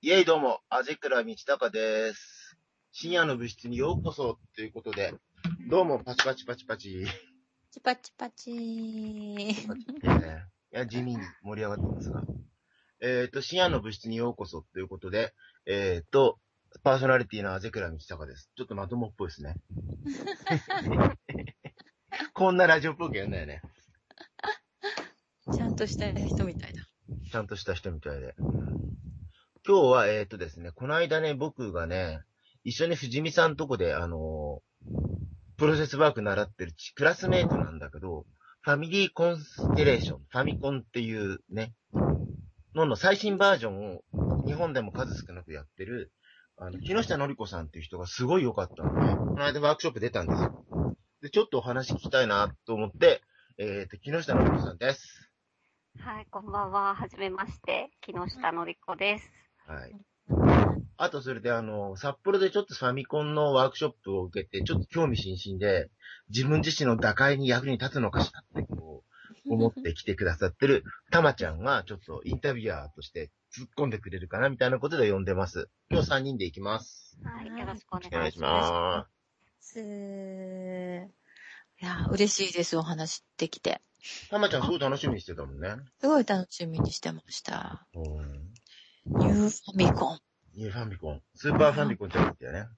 イェイどうも、アジェクラ道隆です。深夜の部室にようこそということで、どうもパチパチパチパチ。 チパチパチパチってね、いや、地味に盛り上がってますが。深夜の部室にようこそということで、パーソナリティのアジェクラ道隆です。ちょっとまともっぽいですね。こんなラジオっぽくやんないよね。 ちゃんとした人みたいだ。 ちゃんとした人みたいで。今日は、ですね、この間ね、僕がね、一緒に藤見さんとこで、プロセスワーク習ってるクラスメイトなんだけど、ファミリーコンステレーション、ファミコンっていうね、の最新バージョンを日本でも数少なくやってる、木下のり子さんっていう人がすごい良かったので、この間ワークショップ出たんですよ。で、ちょっとお話聞きたいなと思って、木下のり子さんです。 はい、こんばんは。はじめまして。木下のりこです。 はい。あと、それで札幌でちょっとファミコンのワークショップを受けて、ちょっと興味津々で、自分自身の打開に役に立つのかしらってこう、思って来てくださってる、たまちゃんがちょっとインタビュアーとして突っ込んでくれるかなみたいなことで呼んでます。今日3人で行きます。 はい、よろしくおお願いし願いしまます。 いや、嬉しいです、お話できて。 たまちゃんすごい楽しみにしてたもんね。 すごい楽しみにしてました。 うん。 ニューファミコン。 ニューファミコン。スーパーファミコンじゃなくてね。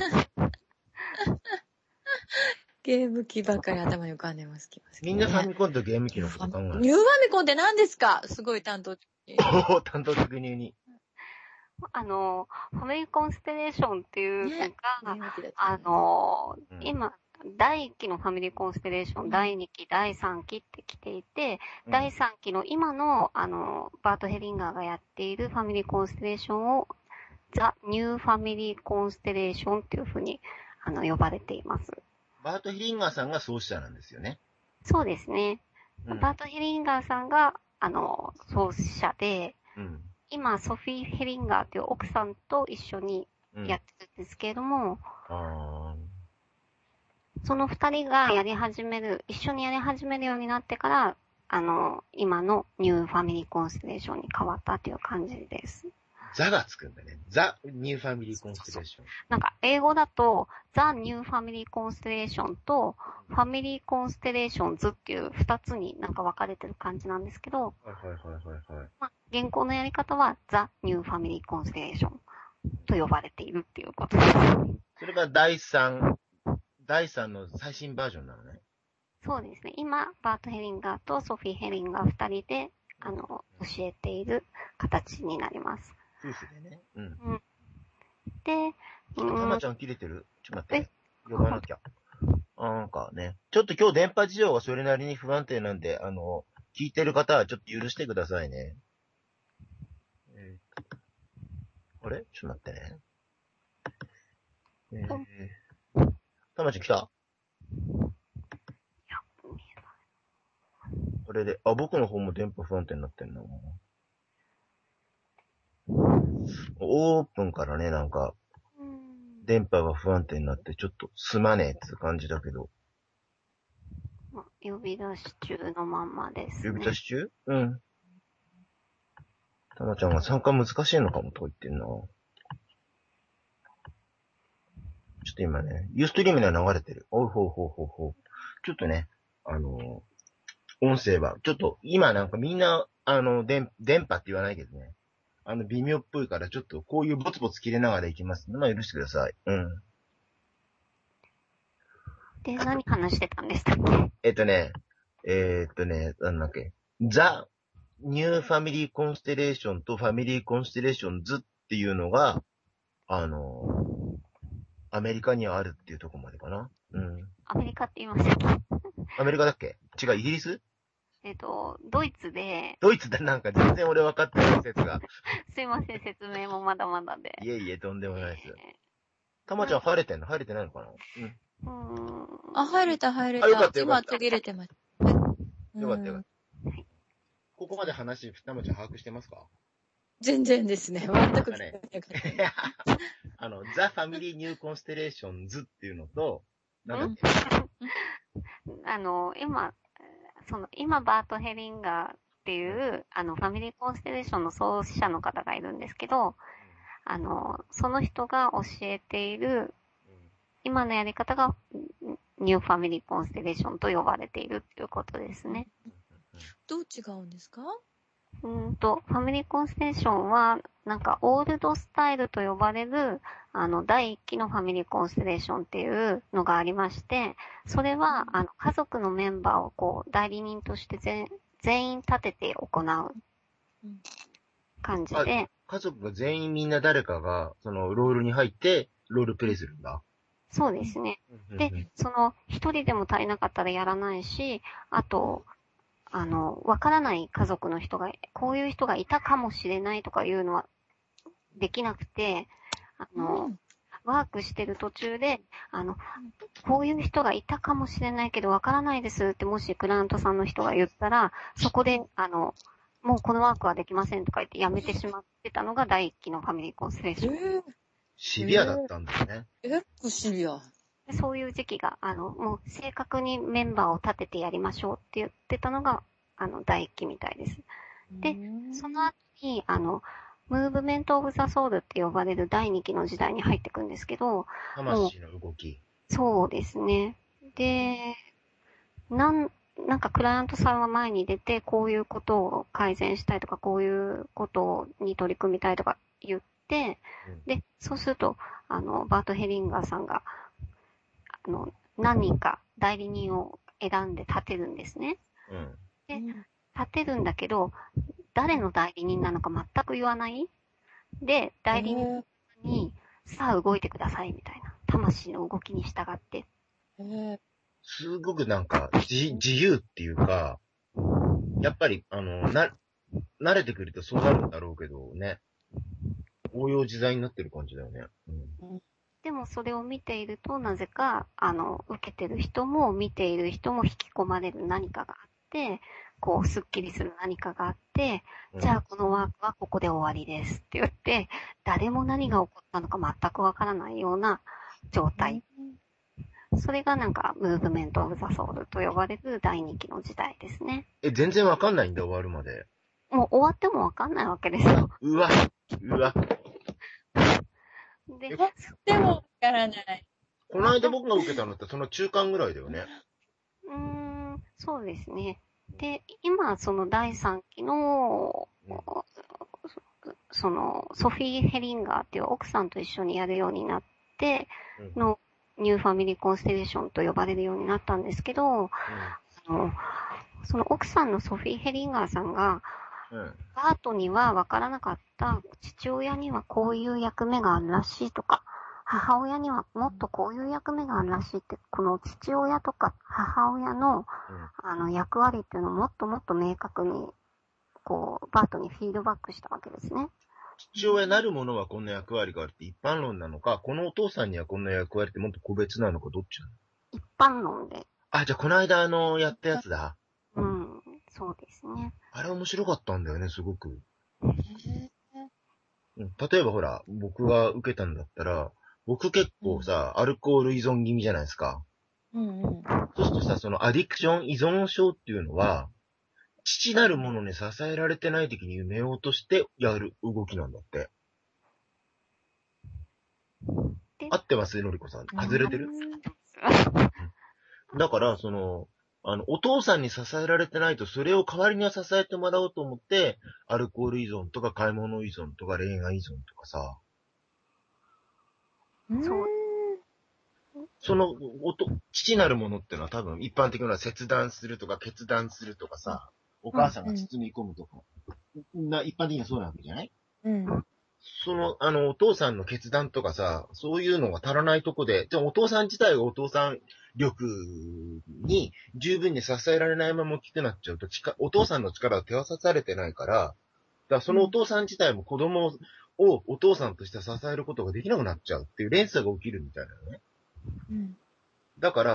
ゲーム機ばかり頭に浮かんでます。 みんなファミコンとゲーム機のこと考える。 ニューファミコンって何ですか？すごい担当的に。 担当的に。 ファミコンステレーションっていうのが、今、第1期のファミリーコンステレーション、第2期、第3期って来ていて、第3期の今の、バート・ヘリンガーがやっているファミリーコンステレーションを、ザ・ニューファミリーコンステレーションっていうふうに、呼ばれています。 バート・ヒリンガーさんが創始者なんですよね。 そうですね。バート・ヘリンガーさんが、創始者で、今、ソフィー・ヘリンガーという奥さんと一緒にやってるんですけれども、その二人が一緒にやり始めるようになってから、今のニューファミリーコンステレーションに変わったという感じです。 ザがつくんだね。ザ・ニューファミリーコンステレーション。 なんか、英語だと、ザ・ニューファミリーコンステレーションと、ファミリーコンステレーションズっていう二つになんか分かれてる感じなんですけど、現行のやり方は、ザ・ニューファミリーコンステレーションと呼ばれているっていうことです。 それが第3の最新バージョンなのね。 そうですね。今、バート・ヘリンガーとソフィー・ヘリンガー二人で、教えている形になります。 夫婦でね。 で、 たまちゃん切れてる？ちょっと待って。呼ばなきゃ。なんかね。ちょっと今日電波事情がそれなりに不安定なんで、聞いてる方はちょっと許してくださいね。あれ？ちょっと待ってね。たまちゃん来た？これで、僕の方も電波不安定になってんな。オープンからね、なんか、電波が不安定になって、ちょっとすまねえって感じだけど。 呼び出し中のまんまですね。 呼び出し中？たまちゃんが参加難しいのかもと言ってんな。ちょっと今ね、ユーストリームには流れてる。ほう。ちょっとね、音声は、ちょっと今なんかみんな、電波って言わないけどね。微妙っぽいから、ちょっとこういうボツボツ切れながらいきます。まあ許してください。 で、何話してたんでしたっけ？ なんだっけ。ザ・ニューファミリーコンステレーションとファミリーコンステレーションズっていうのが、アメリカにはあるっていうところまでかな。 アメリカって言いましたっけ？ アメリカだっけ？違う、イギリス？ ドイツで。 ドイツだ、なんか全然俺分かってない説が。 すいません、説明もまだまだで。 いえ、とんでもないです。たまちゃん入れてんの？入れてないのかな？ 入れた。 よかった。 今途切れてます。 よかった。ここまで話、たまちゃん把握してますか？ 全然ですね。全く聞かなかった。 ザ・ファミリー・ニュー・コンステレーションズっていうのと、なんだっけ？ 今、バート・ヘリンガーっていう、ファミリーコンステレーションの創始者の方がいるんですけど、 その人が教えている、今のやり方が、ニューファミリーコンステレーションと呼ばれているっていうことですね。 どう違うんですか？ ファミリーコンステレーションは、なんか、オールドスタイルと呼ばれる、第一期のファミリーコンステレーションっていうのがありまして、それは、家族のメンバーをこう、代理人として全員立てて行う感じで。 家族が全員みんな誰かが、その、ロールに入って、ロールプレイするんだ。 そうですね。で、一人でも足りなかったらやらないし、あと、わからない家族の人が、こういう人がいたかもしれないとかいうのはできなくて、ワークしてる途中で、こういう人がいたかもしれないけどわからないですってもしクライアントさんの人が言ったら、そこで、もうこのワークはできませんとか言ってやめてしまってたのが第一期のファミリーコンステレーション。 シビアだったんだよね。 結構シビア。 そういう時期が、もう正確にメンバーを立ててやりましょうって言ってたのが、第一期みたいです。で、その後に、ムーブメントオブザソウルって呼ばれる第二期の時代に入ってくんですけど、 魂の動き。 そうですね。で、なんかクライアントさんは前に出て、こういうことを改善したいとか、こういうことに取り組みたいとか言って、で、そうすると、バート・ヘリンガーさんが、何人か代理人を選んで立てるんですね。で、立てるんだけど、誰の代理人なのか全く言わない。で、代理人に、さあ動いてくださいみたいな。魂の動きに従って。 すごくなんか、自由っていうか、やっぱり、慣れてくるとそうなるんだろうけどね。応用自在になってる感じだよね。 でもそれを見ていると、なぜか、受けてる人も見ている人も引き込まれる何かがあって、こう、スッキリする何かがあって、じゃあこのワークはここで終わりですって言って、誰も何が起こったのか全くわからないような状態。それがなんか、ムーブメントオブザソウルと呼ばれる第二期の時代ですね。 全然わかんないんだ、終わるまで。 もう終わってもわかんないわけですよ。 うわ。 でもわからない。 この間僕が受けたのってその中間ぐらいだよね。 そうですね。で、今、その第3期の、その、ソフィー・ヘリンガーっていう奥さんと一緒にやるようになって、の、ニューファミリーコンステレーションと呼ばれるようになったんですけど、その奥さんのソフィー・ヘリンガーさんが、バートには分からなかった父親にはこういう役目があるらしいとか、母親にはもっとこういう役目があるらしいって、この父親とか母親の、役割っていうのをもっともっと明確に、こう、バートにフィードバックしたわけですね。 父親なるものはこんな役割があるって一般論なのか、このお父さんにはこんな役割ってもっと個別なのか、どっちなの？ 一般論で。 じゃあこの間やったやつだ。 そうですね。 あれ面白かったんだよね、すごく。例えばほら、僕が受けたんだったら、僕結構さ、アルコール依存気味じゃないですか。そうするとさ、そのアディクション依存症っていうのは、父なるものに支えられてない時に埋めようとしてやる動きなんだって。合ってますのりこさん。外れてる？だから、お父さんに支えられてないと、それを代わりには支えてもらおうと思って、アルコール依存とか買い物依存とか恋愛依存とかさ。父なるものってのは多分一般的な切断するとか決断するとかさ、お母さんが包み込むとか、一般的にはそうなわけじゃない？お父さんの決断とかさ、そういうのが足らないとこで、じゃあお父さん自体がお父さん力に十分に支えられないまま大きくなっちゃうと、お父さんの力を手渡されてないから、だからそのお父さん自体も子供をお父さんとして支えることができなくなっちゃうっていう連鎖が起きるみたいなのね。だから、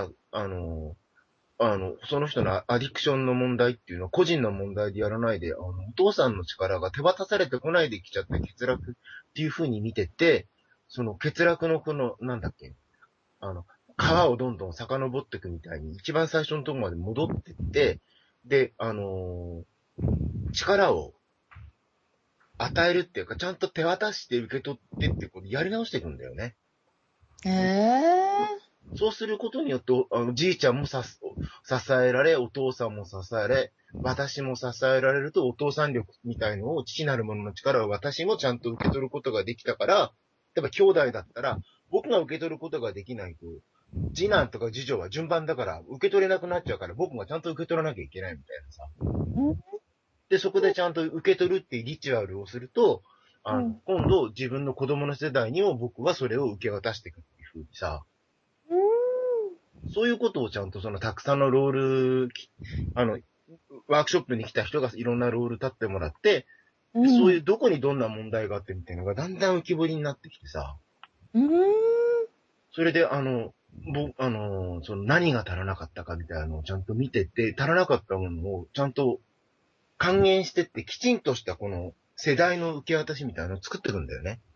その人のアディクションの問題っていうのは個人の問題でやらないで、お父さんの力が手渡されてこないできちゃって欠落っていう風に見てて、その欠落のなんだっけ、川をどんどん遡っていくみたいに、一番最初のところまで戻ってって、で、力を与えるっていうか、ちゃんと手渡して受け取ってってこうやり直していくんだよね。そうすることによって、じいちゃんも支えられ、お父さんも支えられ、私も支えられると、お父さん力みたいのを、父なるものの力を私もちゃんと受け取ることができたから、例えば兄弟だったら、僕が受け取ることができないと、次男とか次女は順番だから、受け取れなくなっちゃうから、僕がちゃんと受け取らなきゃいけないみたいなさ。で、そこでちゃんと受け取るっていうリチュアルをすると、今度自分の子供の世代にも僕はそれを受け渡していくっていう風にさ、そういうことをちゃんとたくさんのロール、ワークショップに来た人がいろんなロール立ってもらって、そういうどこにどんな問題があってみたいなのがだんだん浮き彫りになってきてさ、それで何が足らなかったかみたいなのをちゃんと見てって、足らなかったものをちゃんと還元してって、きちんとしたこの世代の受け渡しみたいなのを作っていくんだよね。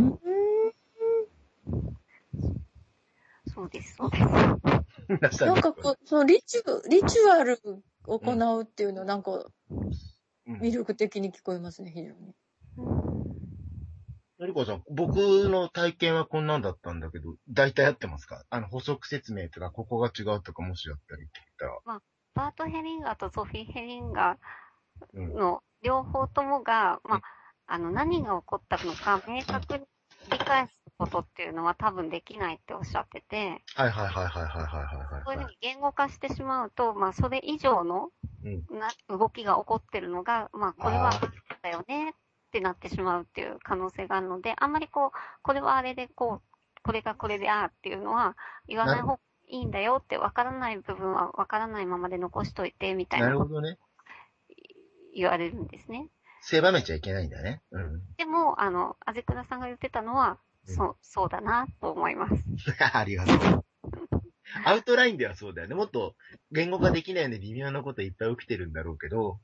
そうです、そうです。 なんかそのリチュアルを行うっていうのはなんか、魅力的に聞こえますね、非常に。 のりこさん、僕の体験はこんなんだったんだけど、大体合ってますか？補足説明とか、ここが違うとか、もしあったりって言ったら。 バート・ヘリンガーとソフィー・ヘリンガーの両方ともが、何が起こったのか明確に理解することっていうのは多分できないっておっしゃってて、 はい。 そういうふうに言語化してしまうと、それ以上の動きが起こってるのが、これはだよねってなってしまうっていう可能性があるので、あんまりこれはあれでこれがこれでっていうのは言わない方がいいんだよって、わからない部分はわからないままで残しといてみたいなことを言われるんですね。 狭めちゃいけないんだね。 でも、あぜくらさんが言ってたのは、そうだなと思います。 ありがとう。アウトラインではそうだよね。もっと言語化できないようで微妙なこといっぱい起きてるんだろうけど。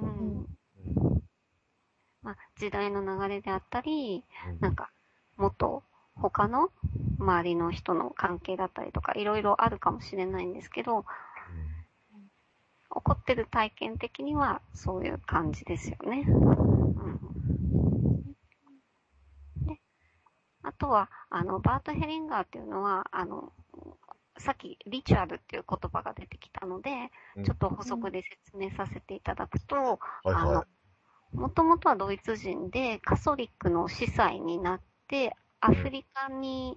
時代の流れであったり、なんか、もっと他の周りの人の関係だったりとか、いろいろあるかもしれないんですけど、起こってる体験的にはそういう感じですよね。で、あとは、バート・ヘリンガーっていうのは、さっきリチュアルっていう言葉が出てきたので、ちょっと補足で説明させていただくと、もともとはドイツ人でカソリックの司祭になって、アフリカに、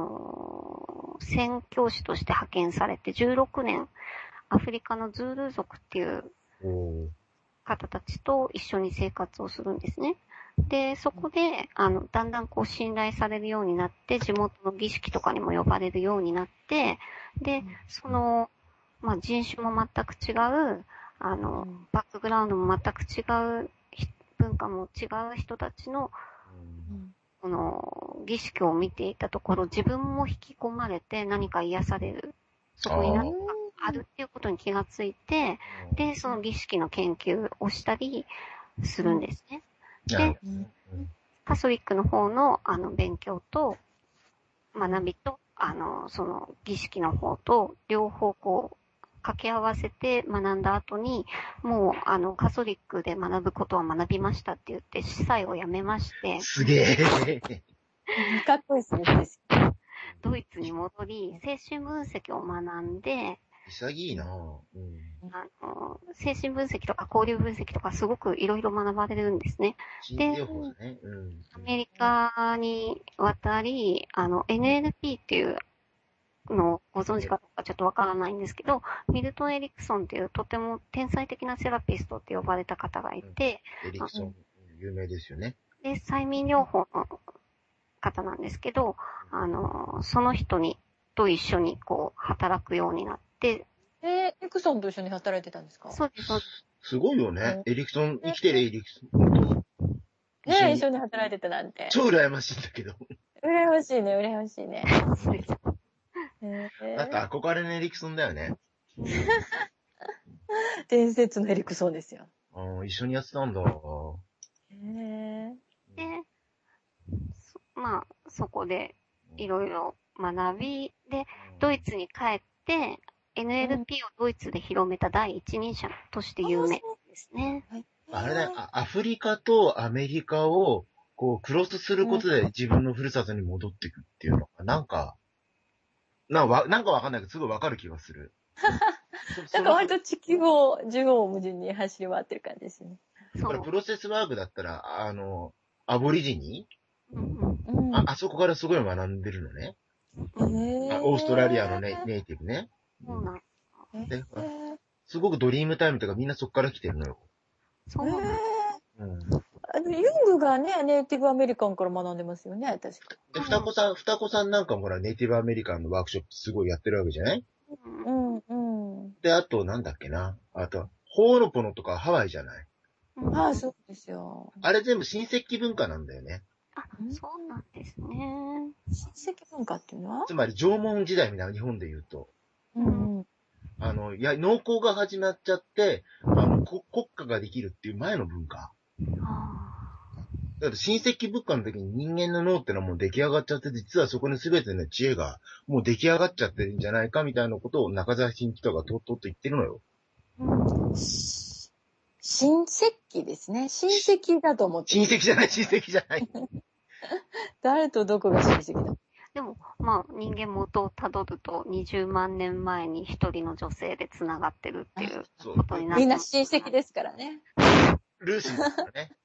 宣教師として派遣されて16年、アフリカのズールー族っていう方たちと一緒に生活をするんですね。で、そこで、だんだん信頼されるようになって、地元の儀式とかにも呼ばれるようになって、で、人種も全く違う、バックグラウンドも全く違う、文化も違う人たちの、儀式を見ていたところ、自分も引き込まれて何か癒される、そこに何かあるっていうことに気がついて、で、その儀式の研究をしたりするんですね。で、カソリックの方の、勉強と、学びと、その儀式の方と、両方掛け合わせて学んだ後に、もう、カソリックで学ぶことは学びましたって言って、司祭を辞めまして。 すげえ。 かっこいいですね。 ドイツに戻り、精神分析を学んで、 潔いなぁ。 精神分析とか交流分析とかすごくいろいろ学ばれるんですね。で、アメリカに渡り、NLP っていうのをご存知かどうかちょっとわからないんですけど、ミルトン・エリクソンっていうとても天才的なセラピストって呼ばれた方がいて、 エリクソン、有名ですよね。 で、催眠療法の方なんですけど、その人と一緒に働くようになって、 エリクソンと一緒に働いてたんですか？ そうです。 すごいよね。生きてるエリクソン。 ねえ、一緒に働いてたなんて。 超羨ましいんだけど。 羨ましいね。 なんか憧れのエリクソンだよね。 伝説のエリクソンですよ。 一緒にやってたんだ。 で、そこでいろいろ学び、で、ドイツに帰って、NLP をドイツで広めた第一人者として有名ですね。 あれだよ、アフリカとアメリカを、こう、クロスすることで自分のふるさとに戻っていくっていうのが、なんかわかんないけど、すごいわかる気がする。 なんか割と地球を縦横無尽に走り回ってる感じですね。 これプロセスワークだったら、アボリジニ、あそこからすごい学んでるのね。オーストラリアのネイティブね。すごくドリームタイムとかみんなそこから来てるのよ。 ユングがね、ネイティブアメリカンから学んでますよね、確か。 で、双子さんなんかもほら、ネイティブアメリカンのワークショップすごいやってるわけじゃない？で、あと、なんだっけな。あと、ホーノポノとかハワイじゃない？ ああ、そうですよ。 あれ全部新石器文化なんだよね。 あ、そうなんですね。 新石器文化っていうのは？ つまり縄文時代みたいな、日本で言うと。農耕が始まっちゃって、国家ができるっていう前の文化。だから新石器文化の時に人間の脳ってのはもう出来上がっちゃって、実はそこに全ての知恵がもう出来上がっちゃってるんじゃないかみたいなことを中澤新一とかとっと言ってるのよ。 新石器ですね。親戚だと思って。 親戚じゃない。 誰とどこが親戚だ？ でも、まあ、人間元をたどると20万年前に一人の女性で繋がってるっていうことになって、 みんな親戚ですからね。 ルーシーですからね。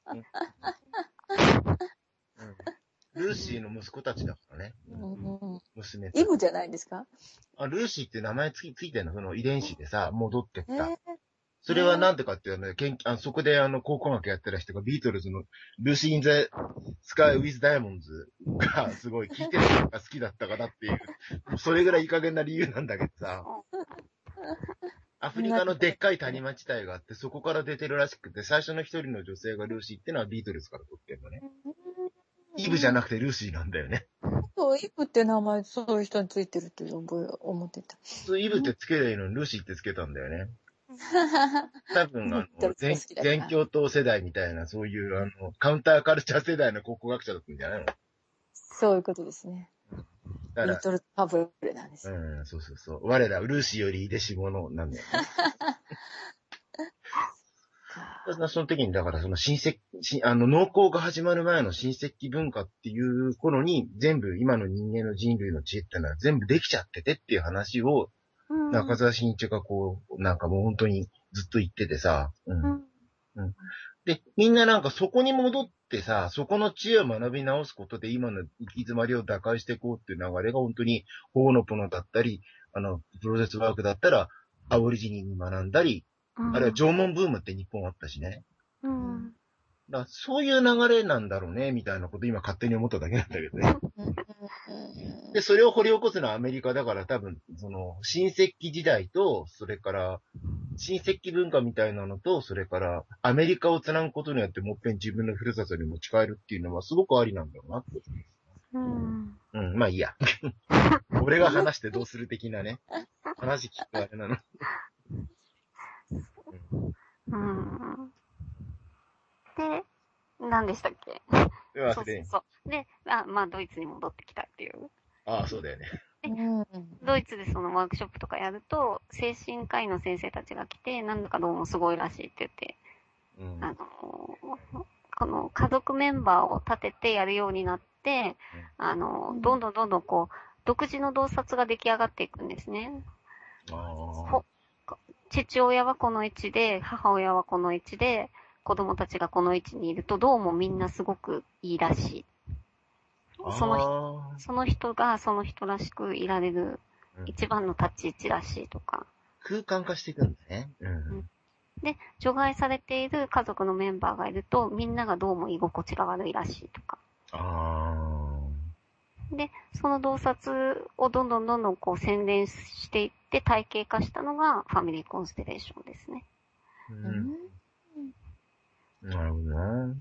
ルーシーの息子たちだからね。娘たち。 イブじゃないですか？ ルーシーって名前ついてんの、その遺伝子でさ、戻ってった。それはなんでかっていうのね、そこで考古学やってる人がビートルズのルーシー・イン・ザ・スカイ・ウィズ・ダイヤモンズがすごい聴いてるのが好きだったからっていう、それぐらいいい加減な理由なんだけどさ、アフリカのでっかい谷町帯があって、そこから出てるらしくて、最初の一人の女性がルーシーってのはビートルズから取ってるのね。イブじゃなくてルーシーなんだよね。 そう、イブって名前、そういう人についてるって思ってた。 イブってつけりゃいいのにルーシーってつけたんだよね。多分、全教頭世代みたいな、そういう、カウンターカルチャー世代の考古学者だったんじゃないの？ そういうことですね。 だから、 リトルパブルなんです。 そう。我ら、ルーシーよりいでし者なんだよね。その時に、だから、その農耕が始まる前の新石器文化っていう頃に、全部今の人間の人類の知恵ってのは全部できちゃっててっていう話を、中澤新一がなんかもう本当にずっと言っててさ、で、みんななんかそこに戻ってさ、そこの知恵を学び直すことで今の行き詰まりを打開していこうっていう流れが本当に、ホーノポノだったり、プロセスワークだったら、アボリジニに学んだり、あるいは縄文ブームって日本あったしね。だからそういう流れなんだろうね、みたいなこと今勝手に思っただけなんだけどね。で、それを掘り起こすのはアメリカだから多分、新石器時代と、それから、新石器文化みたいなのと、それから、アメリカをつなぐことによってもっぺん自分のふるさとに持ち帰るっていうのはすごくありなんだろうなって。まあいいや。俺が話してどうする的なね。話聞くあれなの。 で、何でしたっけ？そう。で、まあ、ドイツに戻ってきたっていう。 そうだよね。 ドイツでそのワークショップとかやると、精神科医の先生たちが来て、なんだかどうもすごいらしいって言って、この家族メンバーを立ててやるようになって、どんどん独自の洞察が出来上がっていくんですね。父親はこの位置で、母親はこの位置で、子供たちがこの位置にいると、どうもみんなすごくいいらしい。その人がその人らしくいられる一番の立ち位置らしいとか。 空間化していくんだね。 で、除外されている家族のメンバーがいると、みんながどうも居心地が悪いらしいとか。で、その洞察をどんどん洗練していって体系化したのがファミリーコンステレーションですね。 なるほどな。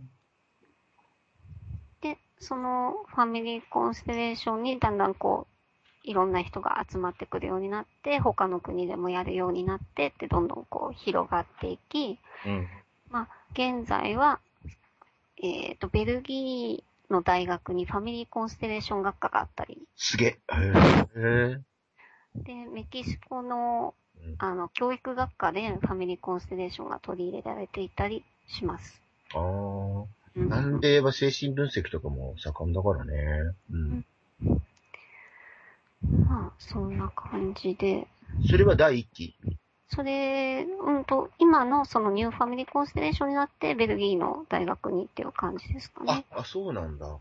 で、そのファミリーコンステレーションにだんだんいろんな人が集まってくるようになって、他の国でもやるようになってってどんどん広がっていき、まあ、現在は、ベルギーの大学にファミリーコンステレーション学科があったり。 すげえ。で、メキシコの、教育学科でファミリーコンステレーションが取り入れられていたりします。 ああ。南米は精神分析とかも盛んだからね。うん。 まあ、そんな感じで。 それは第一期？ それ、今のそのニューファミリーコンステレーションになってベルギーの大学にっていう感じですかね。 そうなんだ。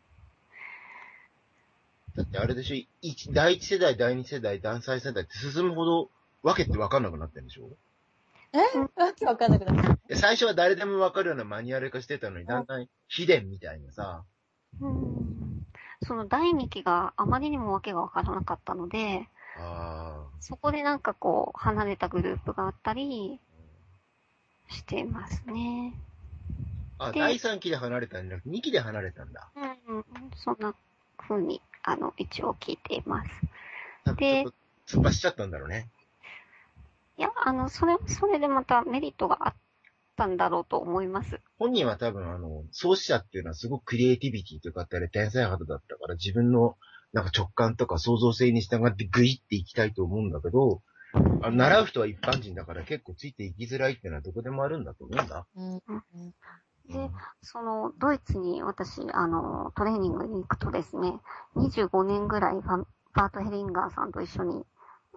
だってあれでしょ、第一世代、第二世代、第三世代って進むほど分けて分かんなくなってるんでしょ？ わけわかんなくなった。 最初は誰でも分かるようなマニュアル化してたのに、だんだん秘伝みたいなさ。 その第2期があまりにもわけがわからなかったので、そこでなんかこう、離れたグループがあったりしてますね。 第3期で離れたんじゃなくて、2期で離れたんだ。 そんな風に、一応聞いています。 で、ちょっと突っ走っちゃったんだろうね。 いや、それでまたメリットがあったんだろうと思います。 本人は多分、創始者っていうのはすごくクリエイティビティとかってあれ天才肌だったから、自分のなんか直感とか創造性に従ってグイっていきたいと思うんだけど、習う人は一般人だから結構ついていきづらいっていうのはどこでもあるんだと思うんだ。 で、ドイツに私、トレーニングに行くとですね、25年ぐらいバート・ヘリンガーさんと一緒に、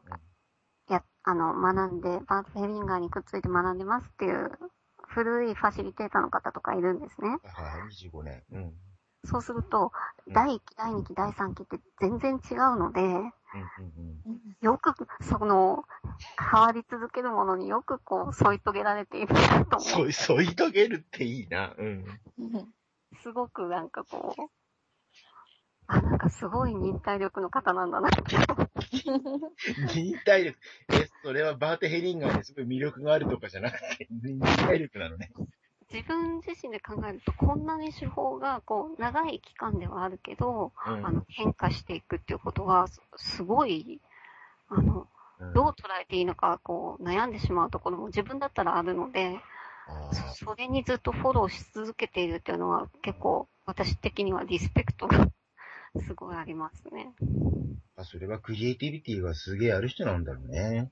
学んで、バート・ヘリンガーにくっついて学んでますっていう古いファシリテーターの方とかいるんですね。 はい、25年。 そうすると、第1期、第2期、第3期って全然違うので、よく、変わり続けるものによくこう、添い遂げられているなと思う。 添い遂げるっていいな。 すごくなんかこう、なんかすごい忍耐力の方なんだなって。 忍耐力。それはバート・ヘリンガーにすごい魅力があるとかじゃなくて、忍耐力なのね。 自分自身で考えると、こんなに手法が、こう、長い期間ではあるけど、変化していくっていうことが、すごい、どう捉えていいのか、こう、悩んでしまうところも自分だったらあるので、それにずっとフォローし続けているっていうのは、結構、私的にはリスペクトがすごいありますね。 それはクリエイティビティがすげえある人なんだろうね。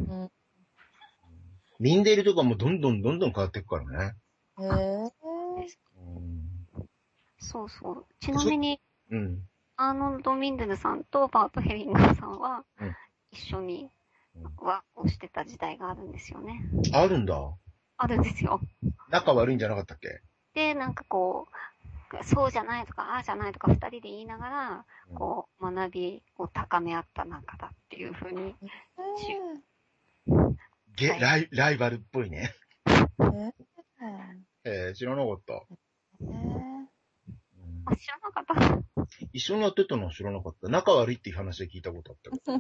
リンデルとかもどんどん変わっていくからね。 そうそう。ちなみに、アーノルド・ミンデルさんとバート・ヘリンガーさんは、一緒にワークをしてた時代があるんですよね。 あるんだ。 あるんですよ。 仲悪いんじゃなかったっけ？ で、なんかこう、そうじゃないとか、ああじゃないとか、二人で言いながら、こう、学びを高め合った仲だっていうふうに、 ライバルっぽいね。知らなかった。 知らなかった。 一緒にやってたのは知らなかった。仲悪いっていう話で聞いたことあ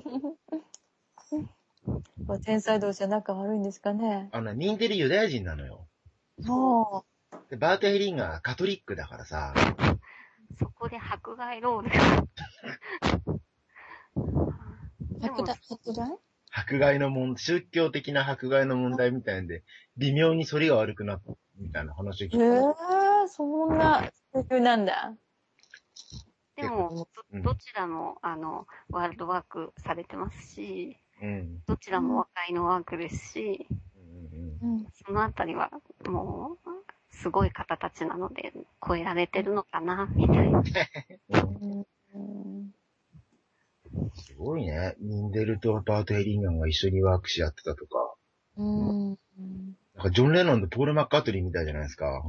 った。天才同士は仲悪いんですかね。 ニンデルユダヤ人なのよ。で、バート・ヘリンガーカトリックだからさ。 そこで迫害ロールが。 迫害の宗教的な迫害の問題みたいんで、微妙に反りが悪くなったみたいな話を聞いた。 そんな、そういうなんだ。 でも、どちらも、ワールドワークされてますし、どちらも和解のワークですし、そのあたりは、もう、すごい方たちなので、超えられてるのかな、みたいな。 すごいね。ニンデルとバート・ヘリンガンが一緒にワークし合ってたとか。なんかジョン・レノンとポール・マッカートリーみたいじゃないですか。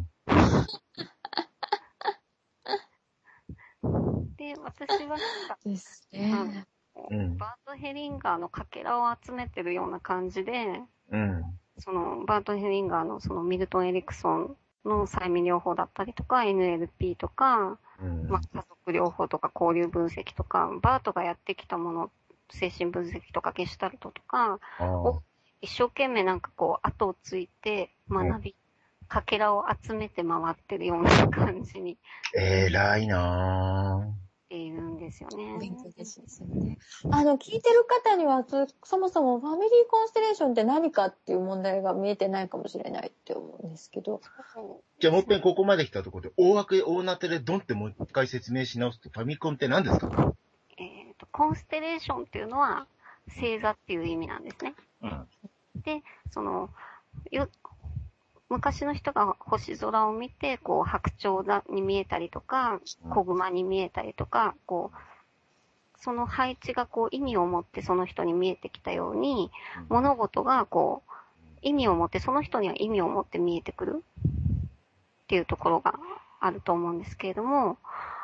で、私はですね。 バート・ヘリンガーのかけらを集めてるような感じで、バート・ヘリンガーのそのミルトン・エリクソンの催眠療法だったりとか、NLP とか、家族療法とか交流分析とか、バートがやってきたもの、精神分析とかゲシュタルトとかを一生懸命なんかこう後をついて学び、かけらを集めて回ってるような感じに。 偉いなぁ。 いるんですよね。 勉強ですよね。聞いてる方には、そもそもファミリーコンステレーションって何かっていう問題が見えてないかもしれないって思うんですけど。 じゃあもう一遍ここまで来たところで、大なてでドンってもう一回説明し直すと、ファミコンって何ですか？ コンステレーションっていうのは、星座っていう意味なんですね。で、 昔の人が星空を見て、こう、白鳥に見えたりとか、子熊に見えたりとか、こう、その配置がこう、意味を持ってその人に見えてきたように、物事がこう、意味を持って、その人には意味を持って見えてくるっていうところがあると思うんですけれども、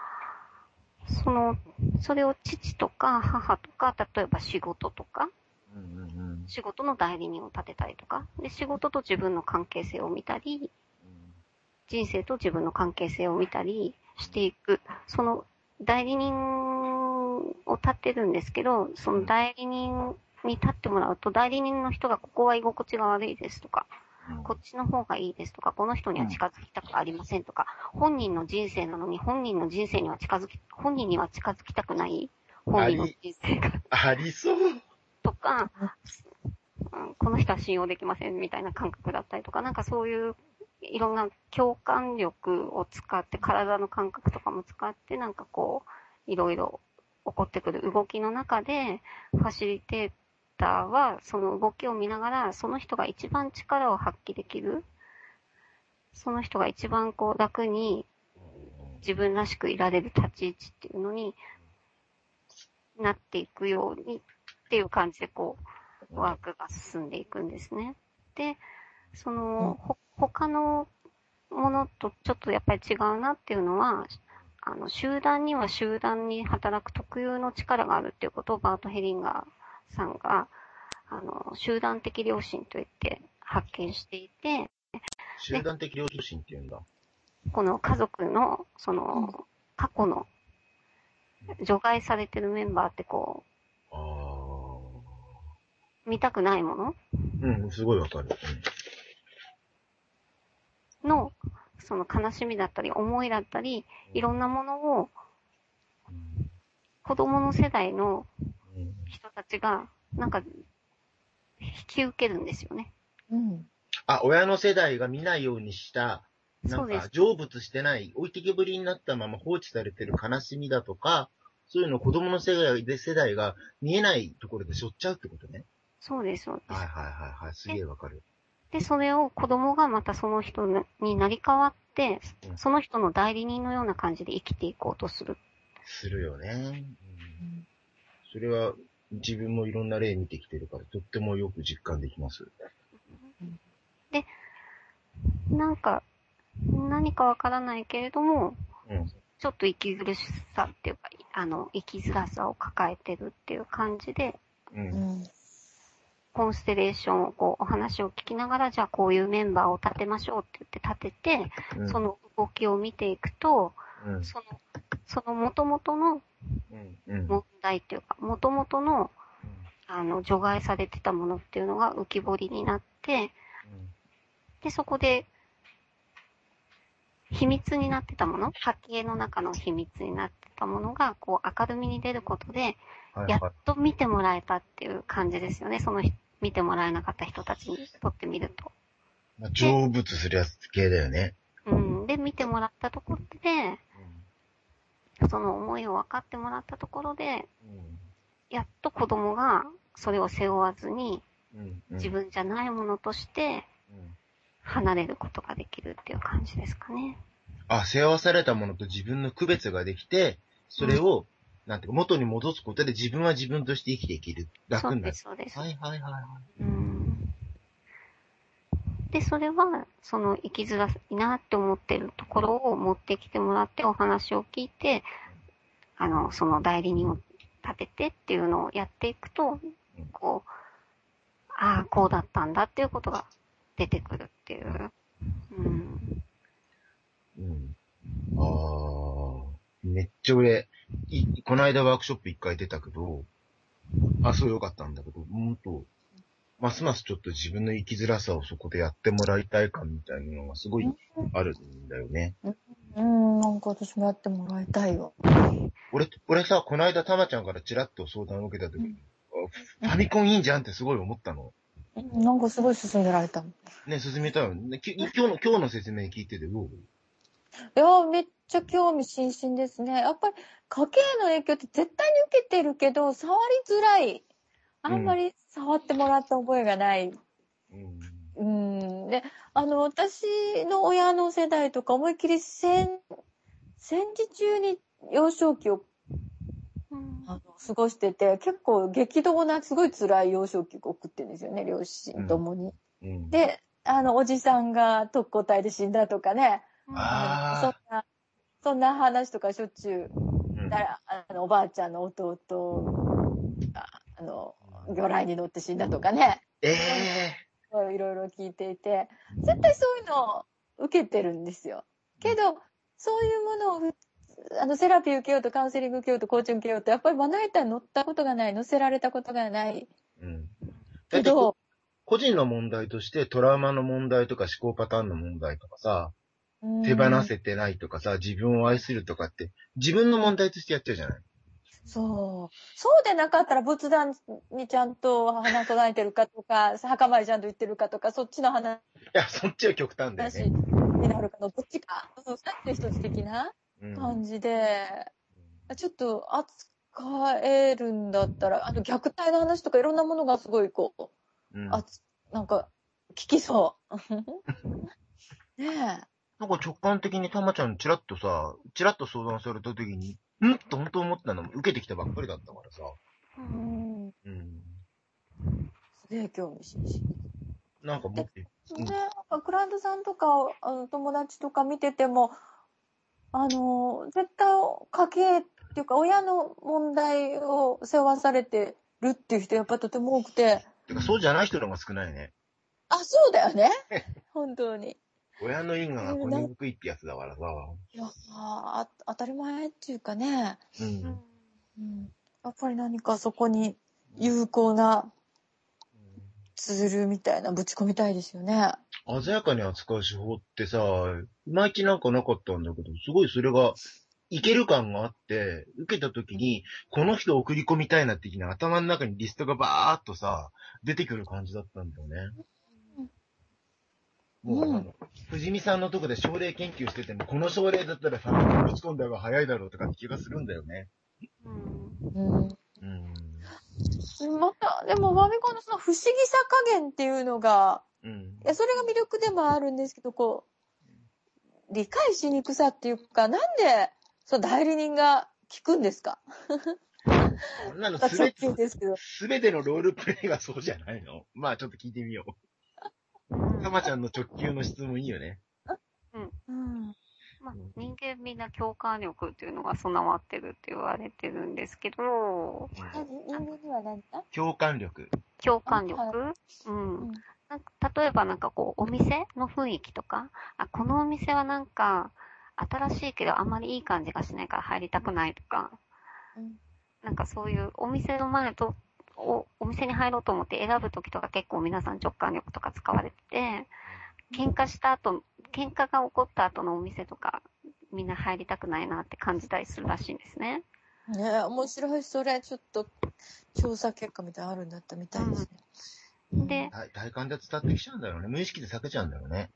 それを父とか母とか、例えば仕事とか、仕事の代理人を立てたりとか、で、仕事と自分の関係性を見たり、人生と自分の関係性を見たりしていく、その代理人を立てるんですけど、その代理人に立ってもらうと、代理人の人がここは居心地が悪いですとか、こっちの方がいいですとか、この人には近づきたくありませんとか、本人の人生なのに本人には近づきたくない本人の人生がありそう。 とか、この人は信用できませんみたいな感覚だったりとか、なんかそういういろんな共感力を使って、体の感覚とかも使って、なんかこう、いろいろ起こってくる動きの中で、ファシリテーターはその動きを見ながら、その人が一番力を発揮できる、その人が一番こう楽に自分らしくいられる立ち位置っていうのになっていくようにっていう感じでこう、ワークが進んでいくんですね。で、他のものとちょっとやっぱり違うなっていうのは、集団には集団に働く特有の力があるっていうことをバート・ヘリンガーさんが、集団的良心といって発見していて、 集団的良心っていうんだ。 この家族の、過去の除外されてるメンバーってこう、見たくないものすごいわかる。 の、その悲しみだったり、思いだったり、いろんなものを、子供の世代の人たちが、なんか、引き受けるんですよね。 親の世代が見ないようにした、なんか、成仏してない、置いてけぼりになったまま放置されてる悲しみだとか、そういうのを子供の世代が見えないところで背負っちゃうってことね。 そうです、そうです。 はい、すげえわかる。 で、それを子供がまたその人になり変わって、その人の代理人のような感じで生きていこうとする。 するよね。それは自分もいろんな例見てきてるから、とってもよく実感できます。 で、なんか、何かわからないけれども、ちょっと息苦しさっていうか、生きづらさを抱えてるっていう感じで、コンステレーションをこう、お話を聞きながら、じゃあこういうメンバーを立てましょうって言って立てて、その動きを見ていくと、その元々の問題っていうか、元々の、除外されてたものっていうのが浮き彫りになって、で、そこで、秘密になってたもの、家計の中の秘密になってたものが、こう、明るみに出ることで、やっと見てもらえたっていう感じですよね。見てもらえなかった人たちにとってみると。 成仏するやつ系だよね。 で、見てもらったところで、その思いを分かってもらったところで、やっと子供がそれを背負わずに、自分じゃないものとして、離れることができるっていう感じですかね。 背負わされたものと自分の区別ができて、それを、なんていうか、元に戻すことで自分は自分として生きていける。楽になる。 そうです。 はい。 で、それは、生きづらいなって思ってるところを持ってきてもらってお話を聞いて、その代理人を立ててっていうのをやっていくと、こう、こうだったんだっていうことが出てくるっていう。 めっちゃ俺、この間ワークショップ一回出たけど、そうよかったんだけど、ますますちょっと自分の生きづらさをそこでやってもらいたい感みたいなのがすごいあるんだよね。 なんか私もやってもらいたいよ。 俺さ、この間たまちゃんからチラッと相談を受けた時に、ファミコンいいんじゃんってすごい思ったの。 なんかすごい進められたもん。 ね、進めたよね。今日の説明聞いててどう？ いや、めっちゃ興味津々ですね。やっぱり家計の影響って絶対に受けてるけど、触りづらい。あんまり触ってもらった覚えがない。 で、私の親の世代とか思いっきり戦時中に幼少期を過ごしてて、結構激動なすごい辛い幼少期を送ってるんですよね、両親ともに。で、おじさんが特攻隊で死んだとかね。そんな話とかしょっちゅう、おばあちゃんの弟が、魚雷に乗って死んだとかね。いろいろ聞いていて、絶対そういうのを受けてるんですよ。けど、そういうものを、セラピー受けようと、カウンセリング受けようと、コーチング受けようと、やっぱりまな板に乗ったことがない、乗せられたことがない。 けど、個人の問題としてトラウマの問題とか思考パターンの問題とかさ、手放せてないとかさ、自分を愛するとかって自分の問題としてやっちゃうじゃない。 そうでなかったら仏壇にちゃんと花唱えてるかとか、墓参りちゃんと言ってるかとか、そっちの話。 いや、そっちは極端だよね。 になるかの、どっちか。そう、二つ一つ的な感じで、ちょっと扱えるんだったら、虐待の話とかいろんなものがすごいなんか、聞きそう。ねえ。 なんか直感的にたまちゃんチラッと相談された時に、と本当思ったのも受けてきたばっかりだったからさ。 すげえ興味津々。 なんか持って。 クライアントさんとか、友達とか見てても、絶対家計っていうか、親の問題を背負わされてるっていう人やっぱとても多くて。 てか、そうじゃない人の方が少ないね。 そうだよね。本当に。 親の因果が骨にくいってやつだからさ。 いや、当たり前っていうかね。やっぱり何かそこに有効なツールみたいなぶち込みたいですよね。 鮮やかに扱う手法ってさ、いまいちなんかなかったんだけど、すごいそれが、いける感があって、受けた時に、この人送り込みたいなって気に頭の中にリストがバーっとさ、出てくる感じだったんだよね。もう、藤見さんのとこで症例研究してても、この症例だったらさ、ぶち込んだ方が早いだろうとかって気がするんだよね。 また、でも、ファミコンのその不思議さ加減っていうのが、それが魅力でもあるんですけど、理解しにくさっていうか、なんで、代理人が聞くんですか？ そんなのすべてのロールプレイがそうじゃないの？まあちょっと聞いてみよう。たまちゃんの直球の質問いいよね。 まあ、人間みんな共感力っていうのが備わってるって言われてるんですけど、 人間には何だ？ 共感力。 共感力？例えばなんかこう、お店の雰囲気とか、このお店はなんか、新しいけどあんまりいい感じがしないから入りたくないとか、なんかそういうお店の前と、お店に入ろうと思って選ぶときとか結構皆さん直感力とか使われてて、喧嘩が起こった後のお店とか、みんな入りたくないなって感じたりするらしいんですね。 面白い。それ、ちょっと、調査結果みたいなのあるんだったみたいですね。 で、 体感で伝ってきちゃうんだろうね。無意識で避けちゃうんだろうね。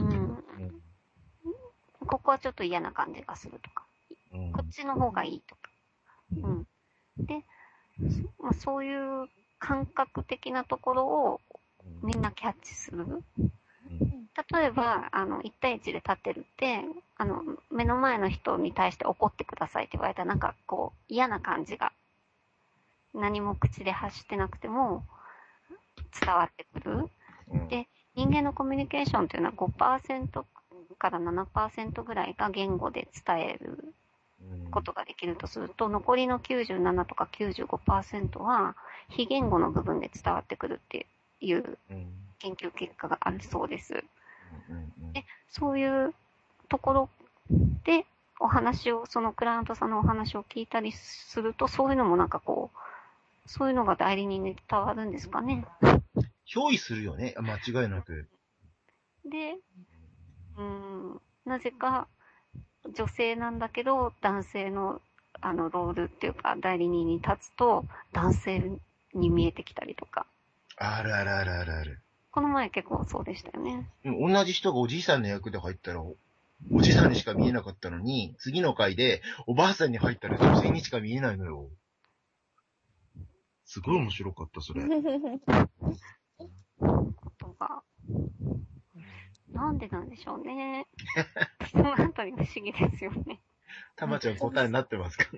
ここはちょっと嫌な感じがするとか、こっちの方がいいとか。で、そういう感覚的なところをみんなキャッチする。例えば、1対1で立ってるって、目の前の人に対して怒ってくださいって言われたら、なんかこう、嫌な感じが、何も口で発してなくても伝わってくる。で、人間のコミュニケーションっていうのは 5% から 7% ぐらいが言語で伝えることができるとすると、残りの97とか 95% は非言語の部分で伝わってくるっていう研究結果があるそうです。で、そういうところでそのクライアントさんのお話を聞いたりすると、そういうのもなんかこう、そういうのが代理人に伝わるんですかね。 憑依するよね、間違いなく。 で、なぜか女性なんだけど、男性のロールっていうか、代理人に立つと、男性に見えてきたりとか。 ある。 この前結構そうでしたよね。 同じ人がおじいさんの役で入ったら、おじいさんにしか見えなかったのに、次の回でおばあさんに入ったら女性にしか見えないのよ。すごい面白かった、それ。 が、なんでなんでしょうね。そのあたり不思議ですよね。 たまちゃん答えになってますか？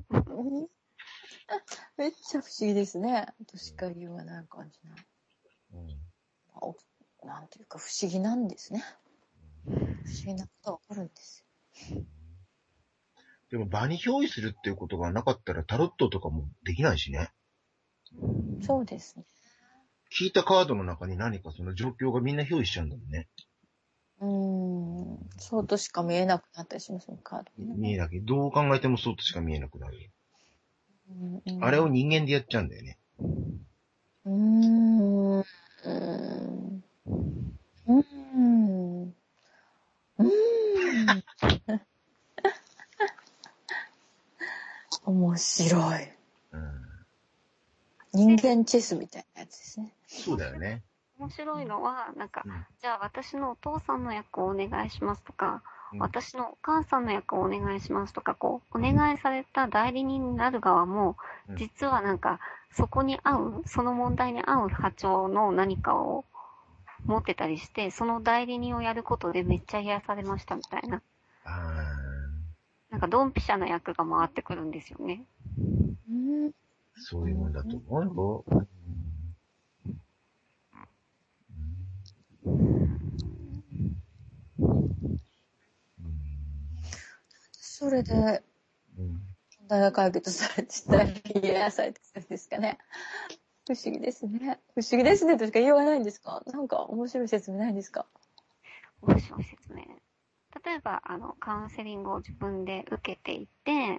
めっちゃ不思議ですね。としか言わない感じな。なんていうか不思議なんですね。不思議なことが起こるんですよ。 でも場に憑依するっていうことがなかったらタロットとかもできないしね。 そうですね。 聞いたカードの中に何かその状況がみんな憑依しちゃうんだもんね。 そうとしか見えなくなったりしますね、カード、ね。 見えなきゃ、どう考えてもそうとしか見えなくなる。あれを人間でやっちゃうんだよね。 面白い。人間チェスみたいなやつですね。 そうだよね。 面白いのは、なんか、じゃあ私のお父さんの役をお願いしますとか、私のお母さんの役をお願いしますとか、こう、お願いされた代理人になる側も、実はなんか、そこに合う、その問題に合う波長の何かを持ってたりして、その代理人をやることでめっちゃ癒されましたみたいな。なんか、ドンピシャな役が回ってくるんですよね。 そういうもんだと思うよ。 それで、問題が解決されてたり、癒されてたんですかね。不思議ですね。不思議ですねとしか言いようがないんですか？なんか面白い説明ないんですか？ 面白い説明。例えば、カウンセリングを自分で受けていて、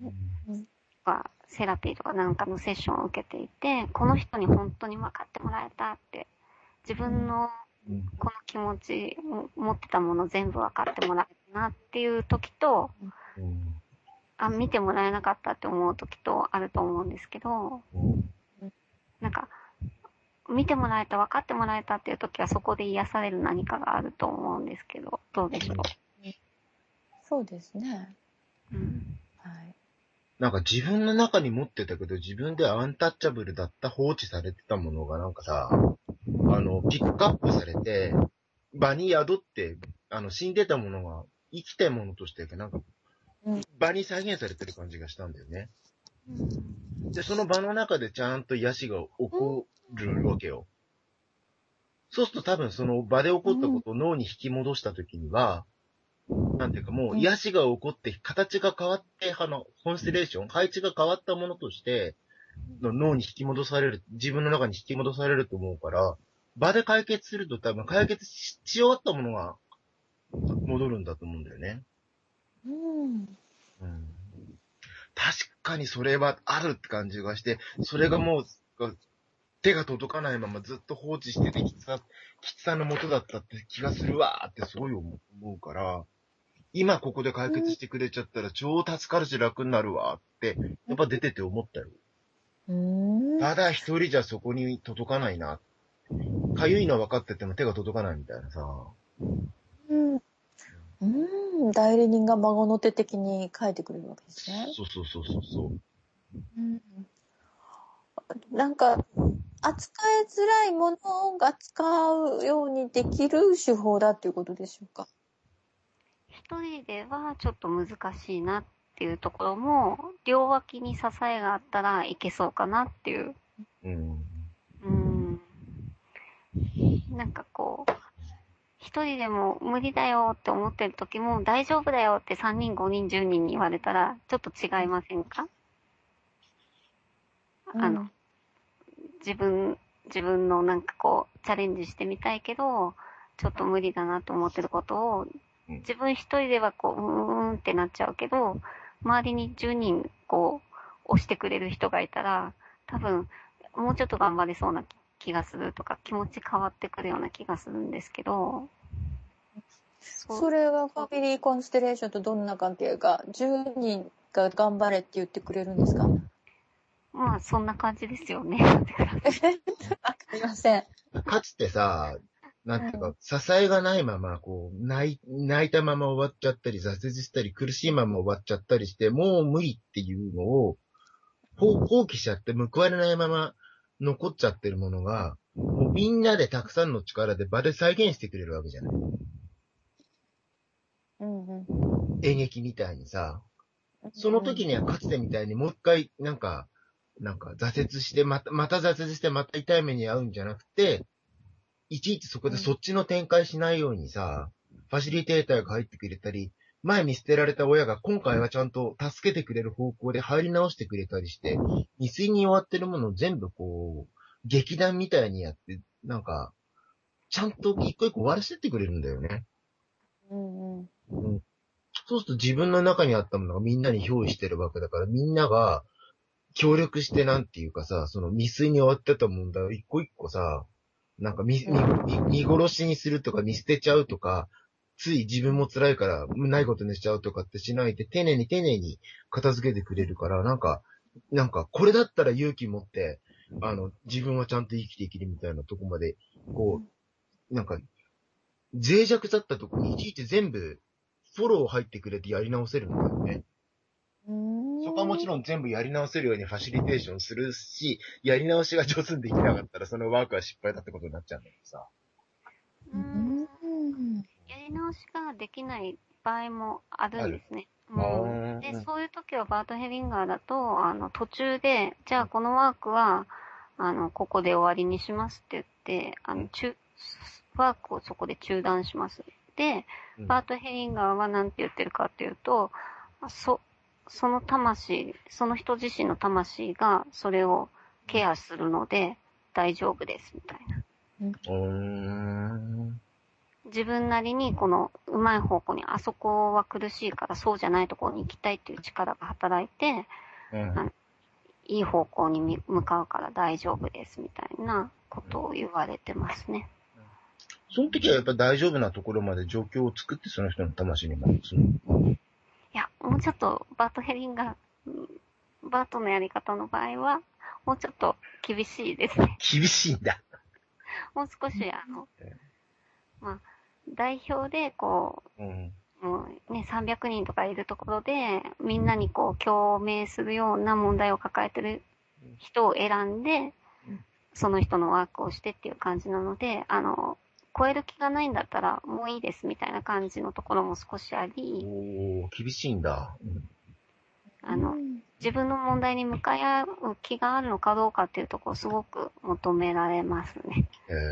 セラピーとかなんかのセッションを受けていて、この人に本当に分かってもらえたって、自分のこの気持ち、持ってたもの全部分かってもらえたなっていう時と、見てもらえなかったって思う時とあると思うんですけど、なんか、見てもらえた、分かってもらえたっていう時はそこで癒される何かがあると思うんですけど、どうでしょう。 そうですね。 はい。なんか自分の中に持ってたけど、自分でアンタッチャブルだった放置されてたものがなんかさ、ピックアップされて、場に宿って、死んでたものが生きたものとして、なんか、場に再現されてる感じがしたんだよね。で、その場の中でちゃんと癒しが起こるわけよ。そうすると多分その場で起こったことを脳に引き戻したときには、なんていうかもう癒しが起こって形が変わって、コンステレーション、配置が変わったものとして、脳に引き戻される、自分の中に引き戻されると思うから、場で解決すると多分解決し終わったものが戻るんだと思うんだよね。確かにそれはあるって感じがして、それがもう手が届かないままずっと放置しててきつさの元だったって気がするわーってすごい思うから、今ここで解決してくれちゃったら超助かるし楽になるわって、やっぱ出てて思ったよ。ただ一人じゃそこに届かないな。かゆいのは分かってても手が届かないみたいなさ。 代理人が孫の手的に書いてくれるわけですね。 そう。 なんか、扱いづらいものが使うようにできる手法だっていうことでしょうか。 一人ではちょっと難しいなっていうところも、両脇に支えがあったらいけそうかなっていう。なんかこう、一人でも無理だよって思ってる時も大丈夫だよって3人、5人、10人に言われたらちょっと違いませんか？自分のなんかこう、チャレンジしてみたいけど、ちょっと無理だなと思ってることを、自分一人ではこう、ってなっちゃうけど、周りに10人こう、押してくれる人がいたら、多分、もうちょっと頑張れそうな気がするとか、気持ち変わってくるような気がするんですけど。 それはファミリーコンステレーションとどんな関係が、10人が頑張れって言ってくれるんですか？ まあ、そんな感じですよね。 わかりません。 かつてさ、なんていうか、支えがないまま、こう、泣いたまま終わっちゃったり、挫折したり、苦しいまま終わっちゃったりして、もう無理っていうのを、放棄しちゃって報われないまま残っちゃってるものが、 もうみんなでたくさんの力で場で再現してくれるわけじゃない。演劇みたいにさ、その時にはかつてみたいにもう一回、なんか挫折して、また挫折して、また痛い目に遭うんじゃなくて、いちいちそこでそっちの展開しないようにさ、ファシリテーターが入ってくれたり、前見捨てられた親が今回はちゃんと助けてくれる方向で入り直してくれたりして、未遂に終わってるものを全部こう、劇団みたいにやって、ちゃんと一個一個終わらせてくれるんだよね。そうすると自分の中にあったものがみんなに憑依してるわけだから、みんなが協力してなんていうかさ、その未遂に終わってた問題を一個一個さ、見殺しにするとか見捨てちゃうとか、つい自分も辛いからないことにしちゃうとかってしないで、丁寧に片付けてくれるから、これだったら勇気持って、自分はちゃんと生きていけるみたいなとこまで、こう、脆弱だったとこにいちいち全部、フォロー入ってくれてやり直せるんだよね。そこはもちろん全部やり直せるようにファシリテーションするし、やり直しが上手にできなかったらそのワークは失敗だってことになっちゃうんだけどさ。 やり直しができない場合もあるんですね。で、そういう時はバート・ヘリンガーだと、途中で、じゃあこのワークは、ここで終わりにしますって言って、ワークをそこで中断します。で、バート・ヘリンガーは何て言ってるかっていうと、その魂、その人自身の魂がそれをケアするので大丈夫です、みたいな。自分なりにこのうまい方向に、あそこは苦しいからそうじゃないところに行きたいっていう力が働いて、いい方向に向かうから大丈夫ですみたいなことを言われてますね。 その時はやっぱ大丈夫なところまで状況を作ってその人の魂に戻すの？ いや、もうちょっとバート・ヘリンガー、バートのやり方の場合は、もうちょっと厳しいですね。 厳しいんだ。 もう少し代表でこう、もうね、300人とかいるところで、みんなにこう共鳴するような問題を抱えてる人を選んで、その人のワークをしてっていう感じなので、超える気がないんだったらもういいですみたいな感じのところも少しあり、 厳しいんだ。 自分の問題に向かい合う気があるのかどうかっていうところをすごく求められますね。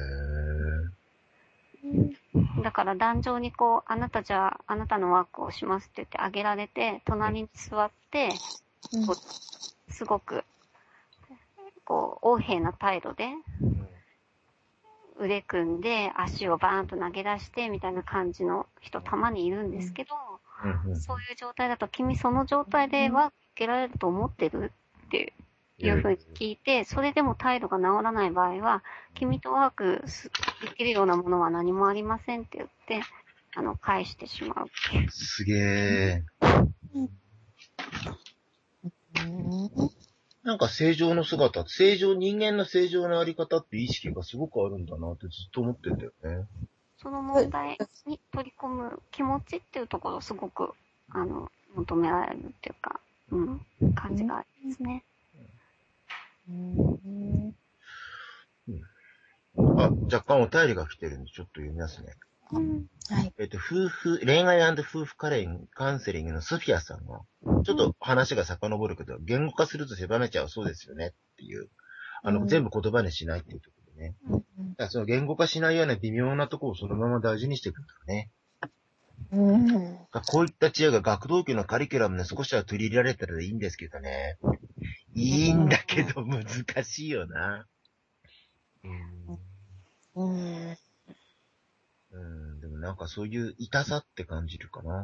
だから壇上にこう、あなたじゃあ、あなたのワークをしますって言ってあげられて、隣に座って、こうすごく、こう、横柄な態度で、腕組んで足をバーンと投げ出してみたいな感じの人たまにいるんですけど、そういう状態だと、君その状態でワーク受けられると思ってるっていうふうに聞いて、それでも態度が治らない場合は、君とワークできるようなものは何もありませんって言って、返してしまう。 すげー。正常の姿、人間の正常なあり方って意識がすごくあるんだなってずっと思ってんだよね。 その問題に取り込む気持ちっていうところをすごく、求められるっていうか、感じがありますね。 若干お便りが来てるんで、ちょっと読みますね。 はい。 恋愛&夫婦カウンセリングのソフィアさんが、ちょっと話が遡るけど、言語化すると狭めちゃうそうですよねっていう、全部言葉にしないっていうところでね。だからその言語化しないような微妙なところをそのまま大事にしていくんだね。こういった知恵が学童期のカリキュラムに少しは取り入れられたらいいんですけどね。いいんだけど難しいよな。でもそういう痛さって感じるかな。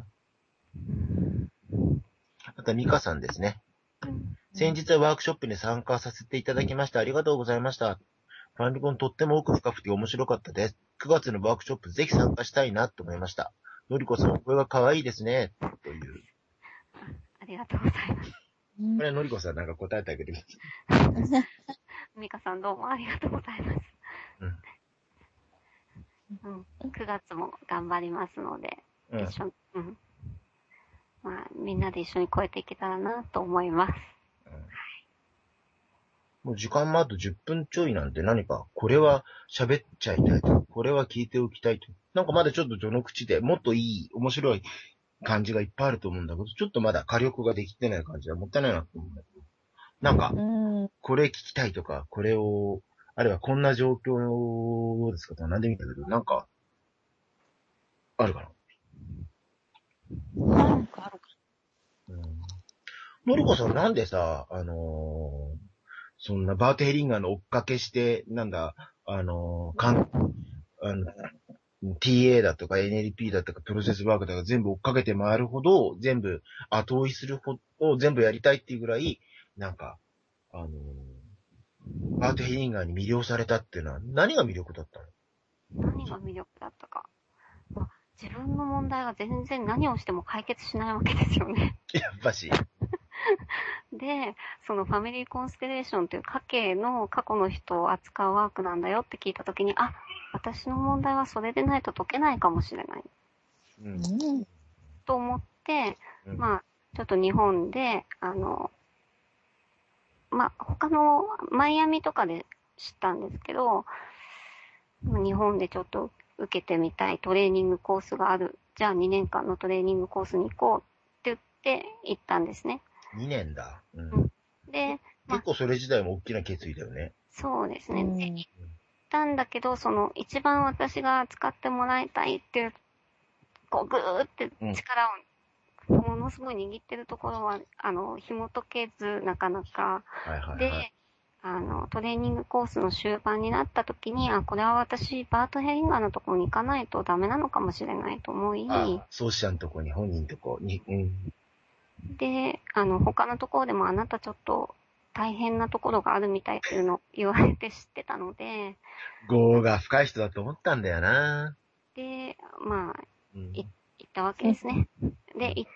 あと、ミカさんですね。先日はワークショップに参加させていただきました。ありがとうございました。ファンリボンとっても奥深くて面白かったです。9月のワークショップぜひ参加したいなと思いました。のりこさん、お声が可愛いですね。という。 ありがとうございます。 これはのりこさん答えてあげてください。ミカさんどうもありがとうございます。9月も頑張りますので、一緒に、みんなで一緒に超えていけたらなと思います。 もう時間もあと10分ちょいなんで何か、これは喋っちゃいたいと。これは聞いておきたいと。なんかまだちょっと序の口でもっといい、面白い感じがいっぱいあると思うんだけど、ちょっとまだ火力ができてない感じはもったいないなと思うんだけど。なんか、これ聞きたいとか、これを、あるいはこんな状況どうですかとか何で見たけど、なんか、あるかな。 なんかあるか。 のりこさんなんでさ、そんなバートヘリンガーの追っかけして、なんだ、あのー、TA だとか NLP だとかプロセスワークだとか全部追っかけて回るほど、全部後追いするほど、全部やりたいっていうぐらい、なんか、バートヘリンガーに魅了されたっていうのは何が魅力だったの？何が魅力だったか。自分の問題が全然何をしても解決しないわけですよね。 やっぱし。 で、そのファミリーコンステレーションという家計の過去の人を扱うワークなんだよって聞いたときに、あ、私の問題はそれでないと解けないかもしれない。と思って、まあ、ちょっと日本で、他のマイアミとかで知ったんですけど、日本でちょっと受けてみたいトレーニングコースがある。じゃあ2年間のトレーニングコースに行こうって言って行ったんですね。 2年だ。 で、 結構それ自体も大きな決意だよね。 そうですね。で、行ったんだけど、一番私が使ってもらいたいっていう、こう、ぐーって力を、ものすごい握ってるところは、紐解けず、なかなか。で、トレーニングコースの終盤になった時に、これは私、バートヘリンガーのところに行かないとダメなのかもしれないと思い、 創始者のとこに、本人のとこに、 で、他のところでもあなたちょっと大変なところがあるみたいっていうのを言われて知ってたので、 業が深い人だと思ったんだよな。 で、まあ、行ったわけですね。で、行って、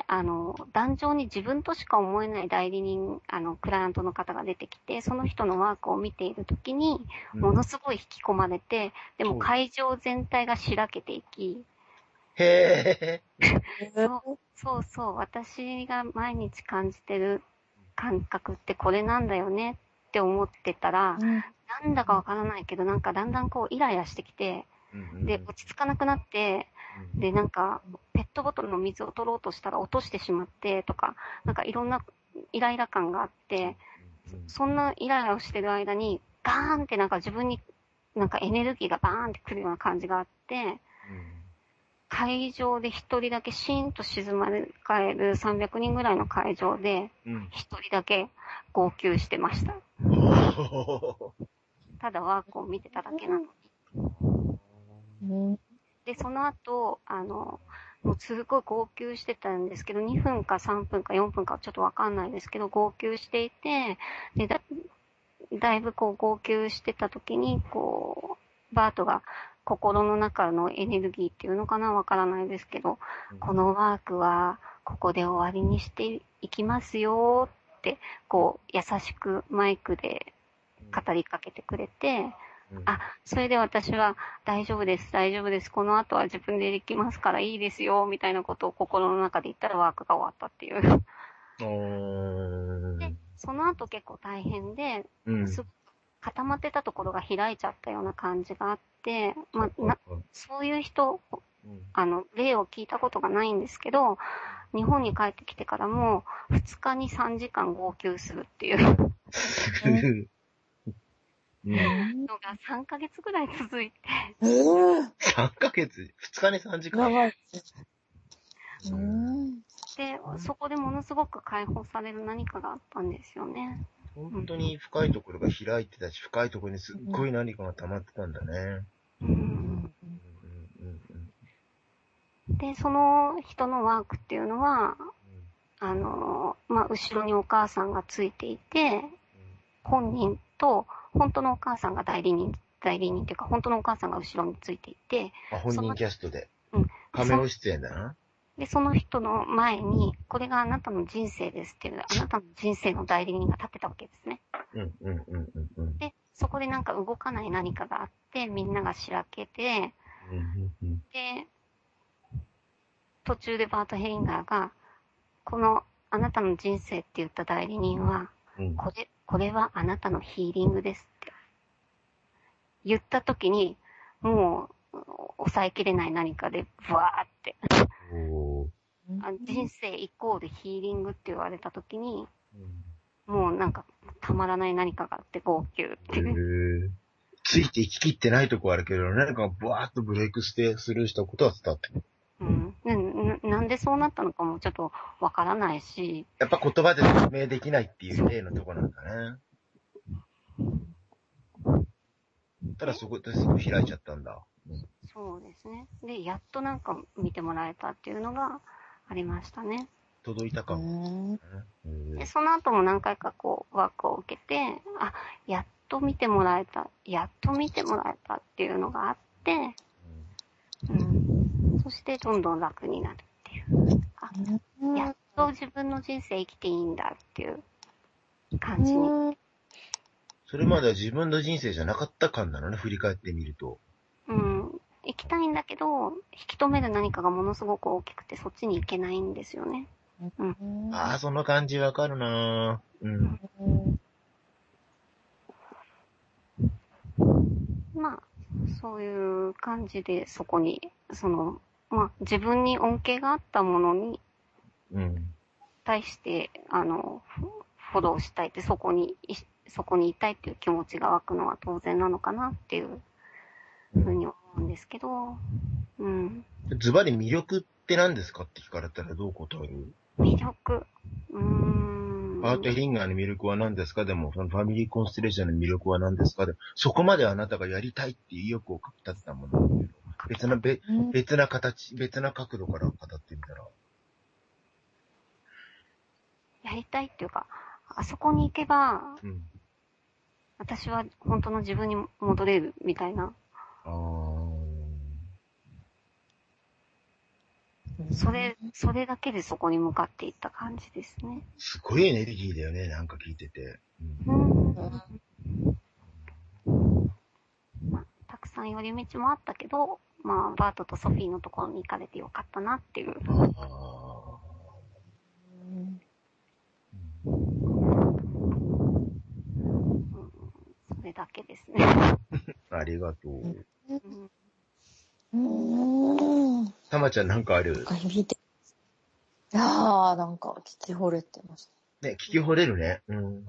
壇上に自分としか思えない代理人、クライアントの方が出てきて、その人のワークを見ているときに、ものすごい引き込まれて、でも会場全体がしらけていき、 へそう、私が毎日感じてる感覚ってこれなんだよねって思ってたら、なんだかわからないけど、なんかだんだんこうイライラしてきて、で、落ち着かなくなって、で、なんか、ペットボトルの水を取ろうとしたら落としてしまってとか、なんかいろんなイライラ感があって、そんなイライラをしてる間に、ガーンってなんか自分になんかエネルギーがバーンってくるような感じがあって、会場で一人だけシーンと静まり返る300人ぐらいの会場で、一人だけ号泣してました。ただワークを見てただけなのに。で、その後、もうすごい号泣してたんですけど、2分か3分か4分かちょっとわかんないですけど、号泣していて、で、だいぶこう号泣してた時に、こう、バートが心の中のエネルギーっていうのかなわからないですけど、このワークはここで終わりにしていきますよって、こう、優しくマイクで語りかけてくれて、それで私は大丈夫です、この後は自分でできますからいいですよ、みたいなことを心の中で言ったらワークが終わったっていう。で、その後結構大変で、すごく固まってたところが開いちゃったような感じがあって、そういう人、例を聞いたことがないんですけど、日本に帰ってきてからも2日に3時間号泣するっていう。のが3ヶ月ぐらい続いて。 3ヶ月 ?2 日に3時間で、そこでものすごく解放される何かがあったんですよね。 本当に深いところが開いてたし、深いところにすっごい何かが溜まってたんだね。 で、その人のワークっていうのは、後ろにお母さんがついていて、本人と、本当のお母さんが代理人っていうか、本当のお母さんが後ろについていて。 本人キャストで。カメオ出演だな。 で、その人の前に、これがあなたの人生ですっていう、あなたの人生の代理人が立ってたわけですね。で、そこでなんか動かない何かがあって、みんながしらけて、で、途中でバート・ヘリンガーが、このあなたの人生って言った代理人は、 これはあなたのヒーリングですって言った時に、もう抑えきれない何かでブワーって人生イコールヒーリングって言われた時に、もうなんかたまらない何かがあって号泣っていう。 ついて生ききってないとこあるけど、何かブワーッとブレイクしてスルーしたことは伝わってくる。 なんでそうなったのかもちょっとわからないし。 やっぱ言葉で説明できないっていう例のとこなんだね。ただそこですぐ開いちゃったんだ。 そうですね。で、やっとなんか見てもらえたっていうのがありましたね。 届いたかも。 で、その後も何回かこうワークを受けて、やっと見てもらえたっていうのがあって、そしてどんどん楽になるっていう。やっと自分の人生生きていいんだっていう感じに。 それまでは自分の人生じゃなかった感なのね、振り返ってみると。 行きたいんだけど、引き止める何かがものすごく大きくて、そっちに行けないんですよね。 その感じわかるなぁ。 まあ、そういう感じで、そこに、自分に恩恵があったものに、対して、フォローしたいって、そこにいたいっていう気持ちが湧くのは当然なのかなっていうふうに思うんですけど、 ズバリ魅力って何ですかって聞かれたらどう答える？ 魅力。 アートリンガーの魅力は何ですか？でも、そのファミリーコンステレーションの魅力は何ですか？でそこまであなたがやりたいっていう意欲をかき立てたもの。別な形、別な角度から語ってみたら。 やりたいっていうか、あそこに行けば、私は本当の自分に戻れるみたいな。それだけでそこに向かっていった感じですね。 すごいエネルギーだよね、なんか聞いてて。 たくさん寄り道もあったけど、バートとソフィーのところに行かれてよかったなっていう。それだけですね。 ありがとう。たまちゃんなんかある？ いやー、なんか聞き惚れてますね。聞き惚れるね。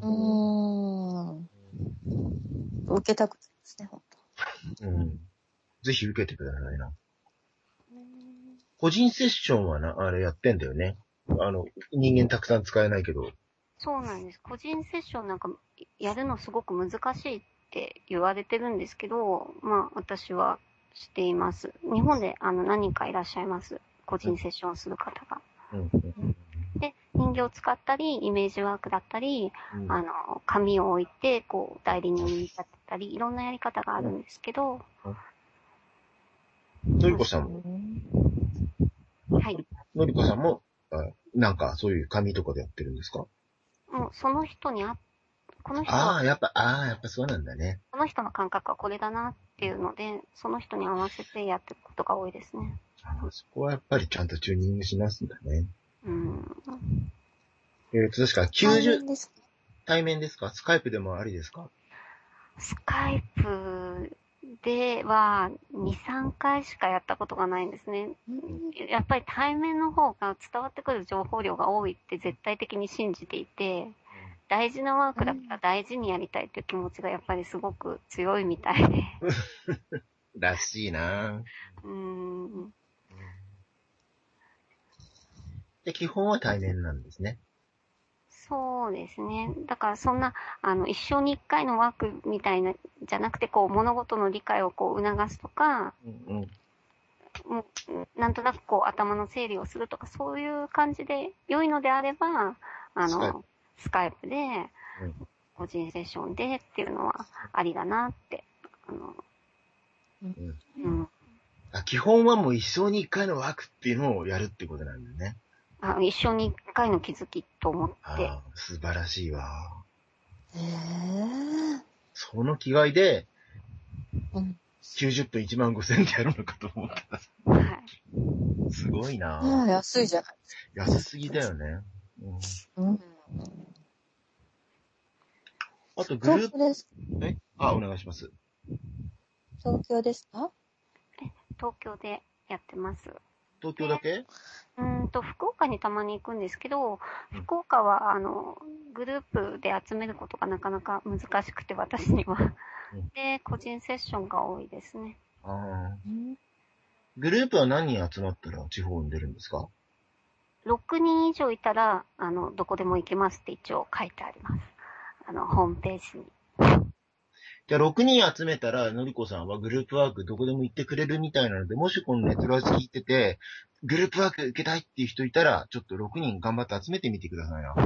受けたくなりますね、本当。ぜひ受けてくださいな。個人セッションはあれやってんだよね。人間たくさん使えないけど。 そうなんです。個人セッションなんかやるのすごく難しいって言われてるんですけど、私はしています。日本で何人かいらっしゃいます。個人セッションする方が。で、人形を使ったり、イメージワークだったり、紙を置いて、こう、代理人に立てたり、いろんなやり方があるんですけど。 のりこさんも？ はい。 のりこさんも、なんかそういう紙とかでやってるんですか？ もう、その人にこの人は、 やっぱそうなんだね。 この人の感覚はこれだなっていうので、その人に合わせてやっていくことが多いですね。 そこはやっぱりちゃんとチューニングしますんだね。確か対面ですか？スカイプでもありですか？ スカイプでは2、3回しかやったことがないんですね。やっぱり対面の方が伝わってくる情報量が多いって絶対的に信じていて、大事なワークだから大事にやりたいという気持ちがやっぱりすごく強いみたいで。 らしいなで、基本は対面なんですね。 そうですね。だからそんな、一生に一回のワークみたいな、じゃなくて、こう、物事の理解をこう促すとか、なんとなくこう、頭の整理をするとか、そういう感じで良いのであれば、スカイプで、個人セッションでっていうのはありだなって。 基本はもう一生に一回のワークっていうのをやるってことなんだよね。 一生に一回の気づきと思って。 素晴らしいわ。その気概で、90分15,000でやるのかと思ったら。はい。すごいな安いじゃないですか。 安すぎだよね。 あとグループ、 です。 お願いします。 東京ですか？ 東京でやってます。 東京だけ？ 福岡にたまに行くんですけど、福岡は、グループで集めることがなかなか難しくて、私には。で、個人セッションが多いですね。 グループは何人集まったら地方に出るんですか ？6人以上いたら、どこでも行けますって一応書いてあります。ホームページに。 じゃあ6人集めたら、のりこさんはグループワークどこでも行ってくれるみたいなので、もしこのネトラジ聞いてて、グループワーク受けたいっていう人いたら、ちょっと6人頑張って集めてみてくださいな。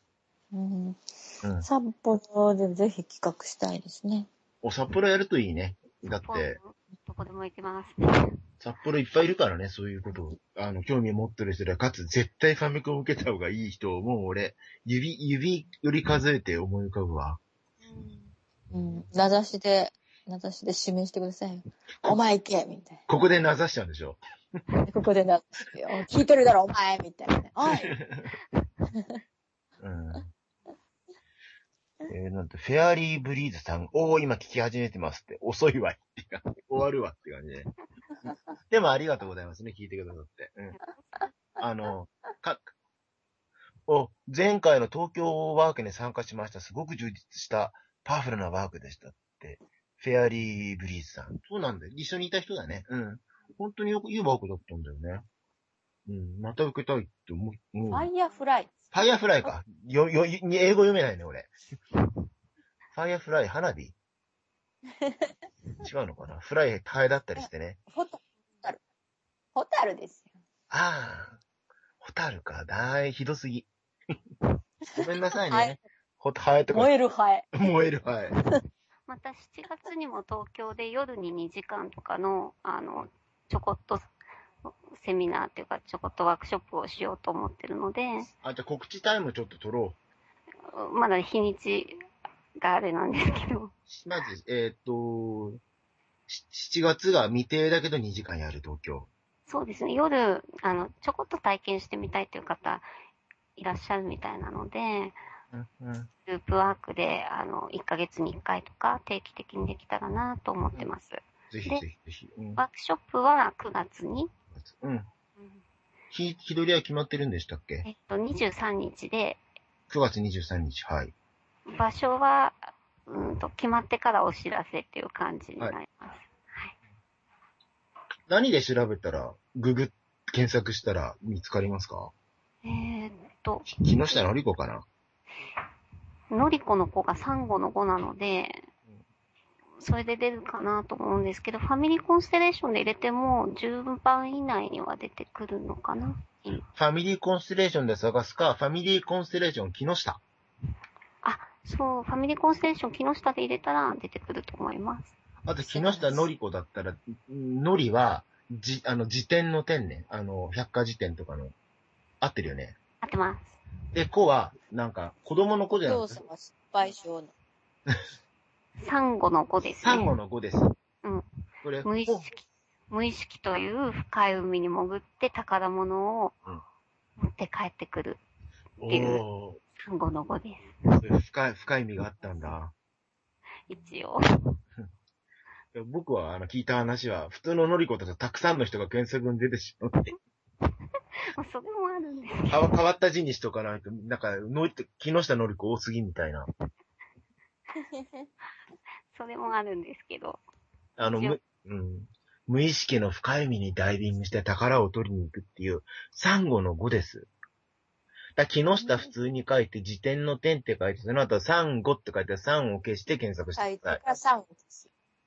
札幌でぜひ企画したいですね。 札幌やるといいね。だって、 どこでも行けます。 札幌いっぱいいるからね、そういうことを、興味を持ってる人で、かつ絶対ファミコンを受けた方がいい人を、もう俺、指より数えて思い浮かぶわ。 名指しで指名してください。お前行けみたいな。 ここで名指しちゃうんでしょ。 ここで名指し。聞いてるだろ、お前みたいなね。おいなんて、フェアリーブリーズさん、今聞き始めてますって、遅いわって感じ、終わるわって感じで。でもありがとうございますね、聞いてくださって。前回の東京ワークに参加しました。すごく充実したパワフルなワークでしたって。フェアリーブリーズさん。そうなんだよ。一緒にいた人だね。本当にいいワークだったんだよね。また受けたいって思う。 ファイヤーフライ。 ファイヤーフライか。英語読めないね、俺。ファイヤーフライ、花火違うのかな？フライ、ハエだったりしてね。 ホタルですよ。 ホタルか。ひどすぎ。ごめんなさいね。ハエとか。 燃えるハエ。 燃えるハエ。 また7月にも東京で夜に2時間とかの、ちょこっとセミナーっていうか、ちょこっとワークショップをしようと思ってるので。 じゃあ告知タイムちょっと取ろう。まだ日にちがあれなんですけど。 まず、7月が未定だけど2時間やる東京。 そうですね。夜、ちょこっと体験してみたいという方いらっしゃるみたいなので、グループワークで、1ヶ月に1回とか定期的にできたらなと思ってます。 ぜひぜひ。 ワークショップは9月に。 日取りは決まってるんでしたっけ ？23日で。 9月23日、はい。 場所は、決まってからお知らせっていう感じになります。はい。 何で調べたら、検索したら見つかりますか？木下のりこかな？ のりこの子がサンゴの子なので、それで出るかなと思うんですけど、ファミリーコンステレーションで入れても10番以内には出てくるのかな？ ファミリーコンステレーションで探すか、ファミリーコンステレーション木下。 そう、ファミリーコンステレーション木下で入れたら出てくると思います。 あと木下のりこだったら、のりは、辞典の点ね。百科事典とかの。合ってるよね。 合ってます。 で、子は、なんか、子供の子じゃなくて。 お父様失敗症の。 サンゴの子ですね。 サンゴの子です。 これ無意識という深い海に潜って宝物を持って帰ってくるっていうサンゴの子です。 深い意味があったんだ。 一応。 僕は聞いた話は、普通ののりこだとたくさんの人が検索に出てしまって。 それもあるんですけど。変わった字にしとかないと、なんか、木下のりこ多すぎみたいな。 それもあるんですけど。 無意識の深い海にダイビングして宝を取りに行くっていう、サンゴの語です。木下普通に書いて、辞典の点って書いて、その後サンゴって書いて、サンを消して検索してください。 サンゴです。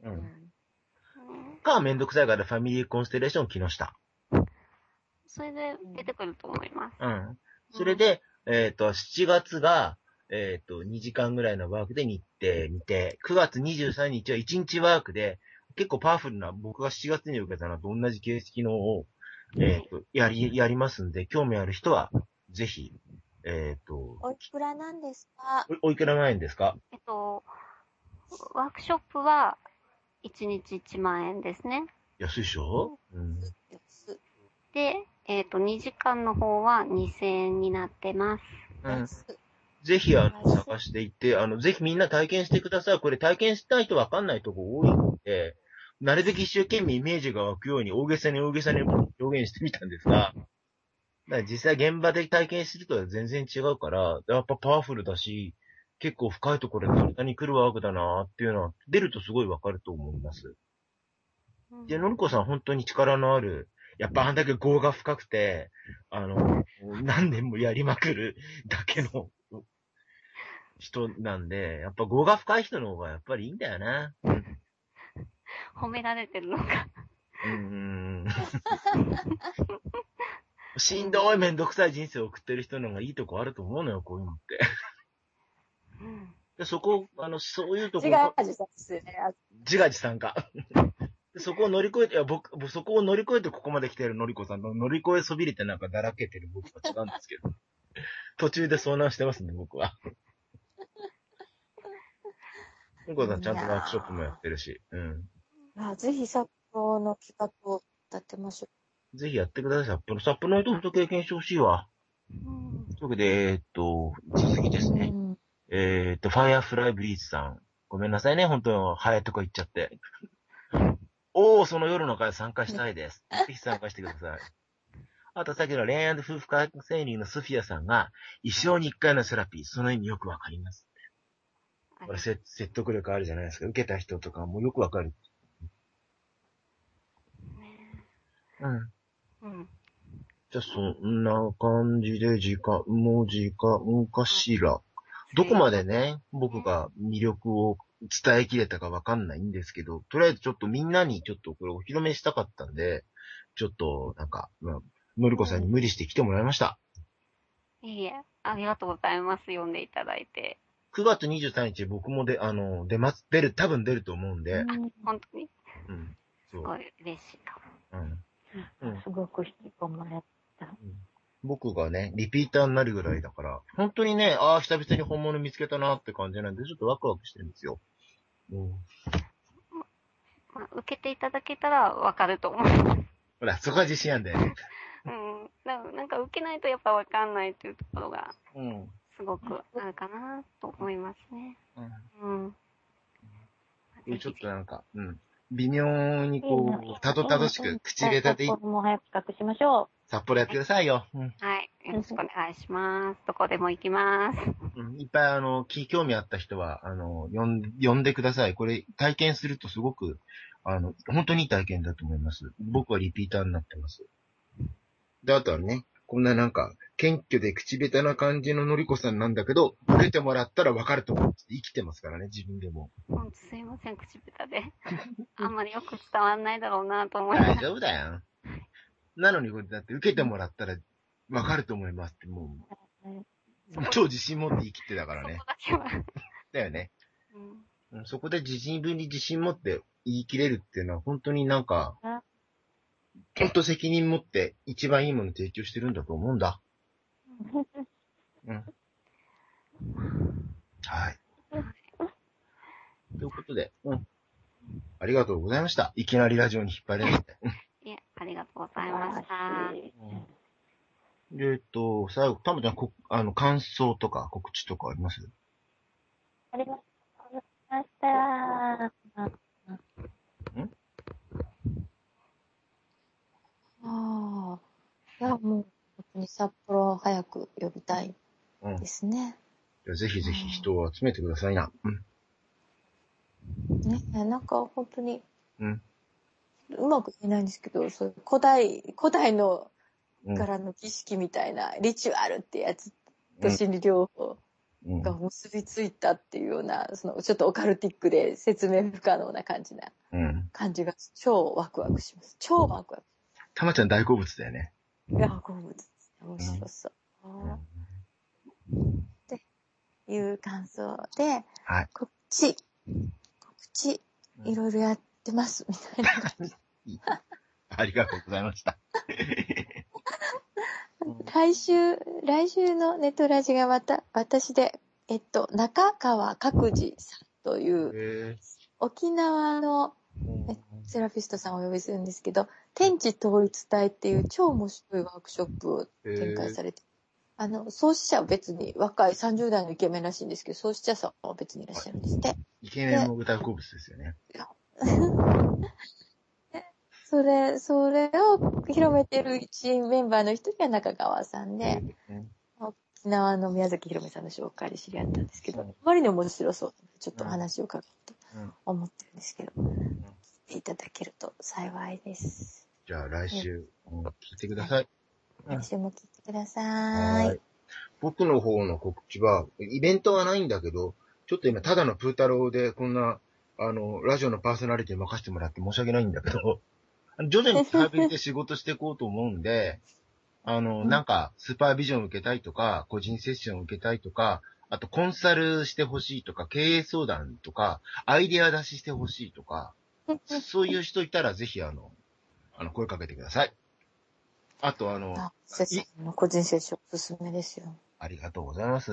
めんどくさいからファミリーコンステレーション木下。 それで出てくると思います。 それで、7月が、2時間ぐらいのワークで日程見て、9月23日は1日ワークで、結構パワフルな、僕が7月に受けたのと同じ形式のを、やりますんで、興味ある人は、ぜひ、 おいくらなんですか？ おいくら万円ですか？ ワークショップは、1日1万円ですね。 安いでしょ？ で、2時間の方は2000円になってます。 ぜひ、探していって、ぜひみんな体験してください。これ体験したい人わかんないとこ多いので、なるべく一生懸命イメージが湧くように大げさに表現してみたんですが、だから実際現場で体験するとは全然違うから、やっぱパワフルだし、結構深いところで体に来るワークだなっていうのは、出るとすごいわかると思います。で、のりこさん本当に力のある、やっぱあんだけ業が深くて、何年もやりまくるだけの人なんで、やっぱ業が深い人の方がやっぱりいいんだよな。 褒められてるのか。 しんどいめんどくさい人生を送ってる人の方がいいとこあると思うのよ、こういうのって。でそこ、そういうとこ。 自画自賛ですよね。 自画自賛か。そこを乗り越えて、そこを乗り越えてここまで来てるのりこさんの乗り越えそびれてなんかだらけてる僕は違うんですけど。途中で遭難してますね、僕は。のりこさんちゃんとワークショップもやってるし。 ぜひ札幌の企画を立てましょう。ぜひやってください、札幌。札幌の人ほんと経験してほしいわ。というわけで、次ですね。ファイアフライブリーズさん。ごめんなさいね、本当早いとこ行っちゃって。その夜の会参加したいです。ぜひ参加してください。あとさっきの恋愛夫婦カウンセリングのソフィアさんが、一生に一回のセラピー、その意味よくわかります。これ説得力あるじゃないですか。受けた人とかもよくわかる。じゃあそんな感じでもう時間かしら。どこまでね、僕が魅力を伝えきれたかわかんないんですけど、とりあえずちょっとみんなにちょっとこれお披露目したかったんで、ちょっとなんか、のりこさんに無理して来てもらいました。 いいえ、ありがとうございます。読んでいただいて。 9月23日僕も多分出ると思うんで。 本当にすごい嬉しいかも。すごく引き込まれた。 僕がね、リピーターになるぐらいだから、本当にね、久々に本物見つけたなって感じなんで、ちょっとワクワクしてるんですよ。 受けていただけたらわかると思う。 ほら、そこは自信あんだよね。 なんか受けないとやっぱわかんないっていうところが、すごくあるかなと思いますね。 ちょっとなんか、微妙にこう、たどたどしく口下手で札幌も早く企画しましょう。 札幌やってくださいよ。 はい。よろしくお願いします。どこでも行きます。 いっぱい興味あった人は、呼んでください。これ体験するとすごく、本当にいい体験だと思います。僕はリピーターになってます。で、あとはね、こんななんか、謙虚で口下手な感じののりこさんなんだけど、受けてもらったらわかると思う。生きてますからね、自分でも。 すいません、口下手で。あんまりよく伝わんないだろうなと思います。 大丈夫だよ。なのに、だって受けてもらったらわかると思いますって、もう、超自信持って生きてたからね。 そこだけは。 だよね。そこで自分に自信持って言い切れるっていうのは、本当になんか、本当責任持って一番いいもの提供してるんだと思うんだ。はい。ということで、ありがとうございました。いきなりラジオに引っ張れなくて。 いえ、ありがとうございました。 最後、たまちゃん、感想とか告知とかあります？ ありがとうございました。いや、もう、本当に札幌を早く呼びたいですね。 ぜひぜひ人を集めてくださいな。 ね、なんか本当に、うまく言えないんですけど、そういう古代のからの儀式みたいな、リチュアルってやつと心理療法が結びついたっていうような、ちょっとオカルティックで説明不可能な感じが超ワクワクします。超ワクワク。 たまちゃん大好物だよね。 いや、好物です。面白そう。っていう感想で、告知、いろいろやってます、みたいな感じ。 ありがとうございました。 来週のネトラジが私で、中川角次さんという、沖縄のセラピストさんをお呼びするんですけど、天地統一体っていう超面白いワークショップを展開されて、 創始者は別に若い30代のイケメンらしいんですけど、創始者さんは別にいらっしゃるんですって。 イケメンも歌う好物ですよね。 それを広めてる一員メンバーの一人が中川さんで、沖縄の宮崎ひろみさんの紹介で知り合ったんですけど、あまりに面白そうで、ちょっとお話を伺うと思ってるんですけど、聞いていただけると幸いです。 じゃあ来週、聞いてください。 来週も聞いてください。 僕の方の告知は、イベントはないんだけど、ちょっと今、ただのプータローで、こんな、ラジオのパーソナリティ任せてもらって申し訳ないんだけど、徐々にサービスで仕事していこうと思うんで、なんか、スーパービジョン受けたいとか、個人セッション受けたいとか、あとコンサルしてほしいとか、経営相談とか、アイデア出ししてほしいとか、そういう人いたらぜひ声かけてください。あと先生の個人セッションおすすめですよ。 ありがとうございます。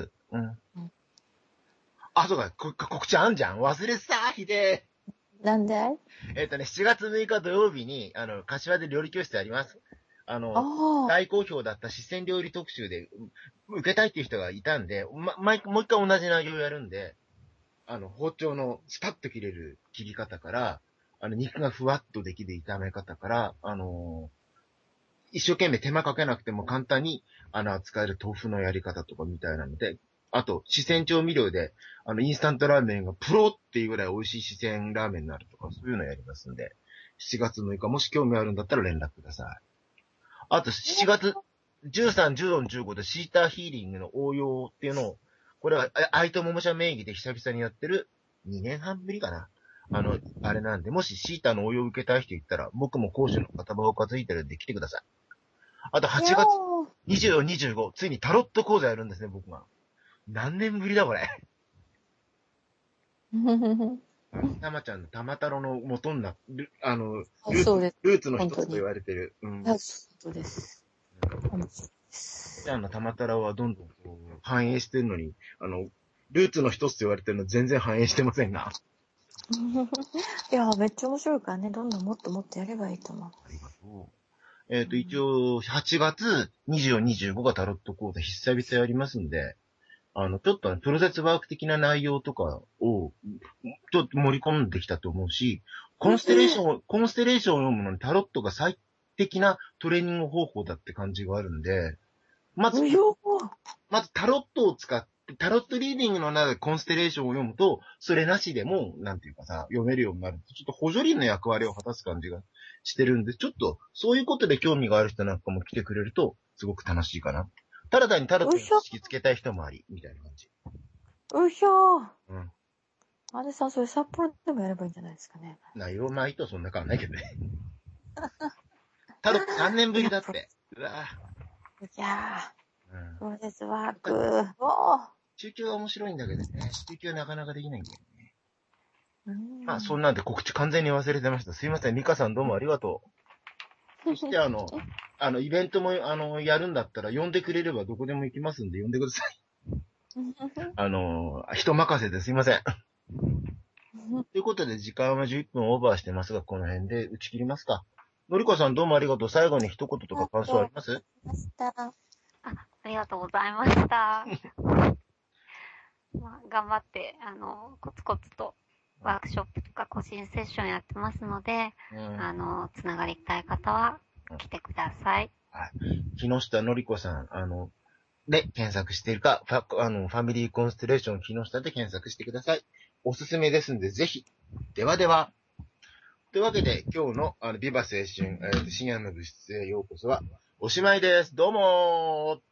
あ、そうか、告知あんじゃん。忘れてた、ひでー。なんで 7月6日土曜日に、柏で料理教室やります。大好評だった四川料理特集で、受けたいっていう人がいたんで、もう一回同じ内容をやるんで、包丁のスパッと切れる切り方から、肉がふわっとできる炒め方から、一生懸命手間かけなくても簡単に、扱える豆腐のやり方とかみたいなので、あと、四川調味料で、インスタントラーメンがプロっていうぐらい美味しい四川ラーメンになるとか、そういうのやりますんで、7月6日、もし興味あるんだったら連絡ください。あと、7月13、14、15でシーターヒーリングの応用っていうのを、これは、愛と桃社名義で久々にやってる2年半ぶりかな。あれなんで、もしシーターの応用を受けたい人いったら、僕も講師の片場を担いでるんで来てください。あと、8月24、25、ついにタロット講座やるんですね、僕が。何年ぶりだ、これ。たまちゃんのたまたろの元になる、ルーツの一つと言われてる。 そうです。 ちゃんのたまたろはどんどんこう反映してるのに、ルーツの一つと言われてるの全然反映してませんが。 いや、めっちゃ面白いからね、どんどんもっともっとやればいいと思う。 ありがとう。一応、8月24、25がタロット講座久々やりますんで、ちょっとプロセスワーク的な内容とかを、ちょっと盛り込んできたと思うし、コンステレーションを読むのにタロットが最適なトレーニング方法だって感じがあるんで、まずタロットを使って、タロットリーディングの中でコンステレーションを読むと、それなしでも、なんていうかさ、読めるようになる。ちょっと補助輪の役割を果たす感じがしてるんで、ちょっと、そういうことで興味がある人なんかも来てくれると、すごく楽しいかな。ただ単にタロットに知識つけたい人もあり、みたいな感じ。 あれさん、それ札幌でもやればいいんじゃないですかね。 内容前とそんな変わんないけどね。タロット3年ぶりだって。うわいやー、プロセスワーク。 中級は面白いんだけどね。中級はなかなかできないんだよね。まあ、そんなんで告知完全に忘れてました。すいません。ミカさんどうもありがとう。そしてイベントも、やるんだったら呼んでくれればどこでも行きますんで呼んでください。人任せですいません。ということで、時間は11分オーバーしてますが、この辺で打ち切りますか。のりこさんどうもありがとう。最後に一言とか感想あります？ ありがとうございました。頑張って、コツコツとワークショップとか個人セッションやってますので、つながりたい方は来てください。 はい。木下のりこさん、で検索しているか、ファミリーコンステレーション木下で検索してください。おすすめですんで、ぜひ。ではでは。というわけで、今日の、ビバ青春、深夜の部室へようこそは、おしまいです。どうもー。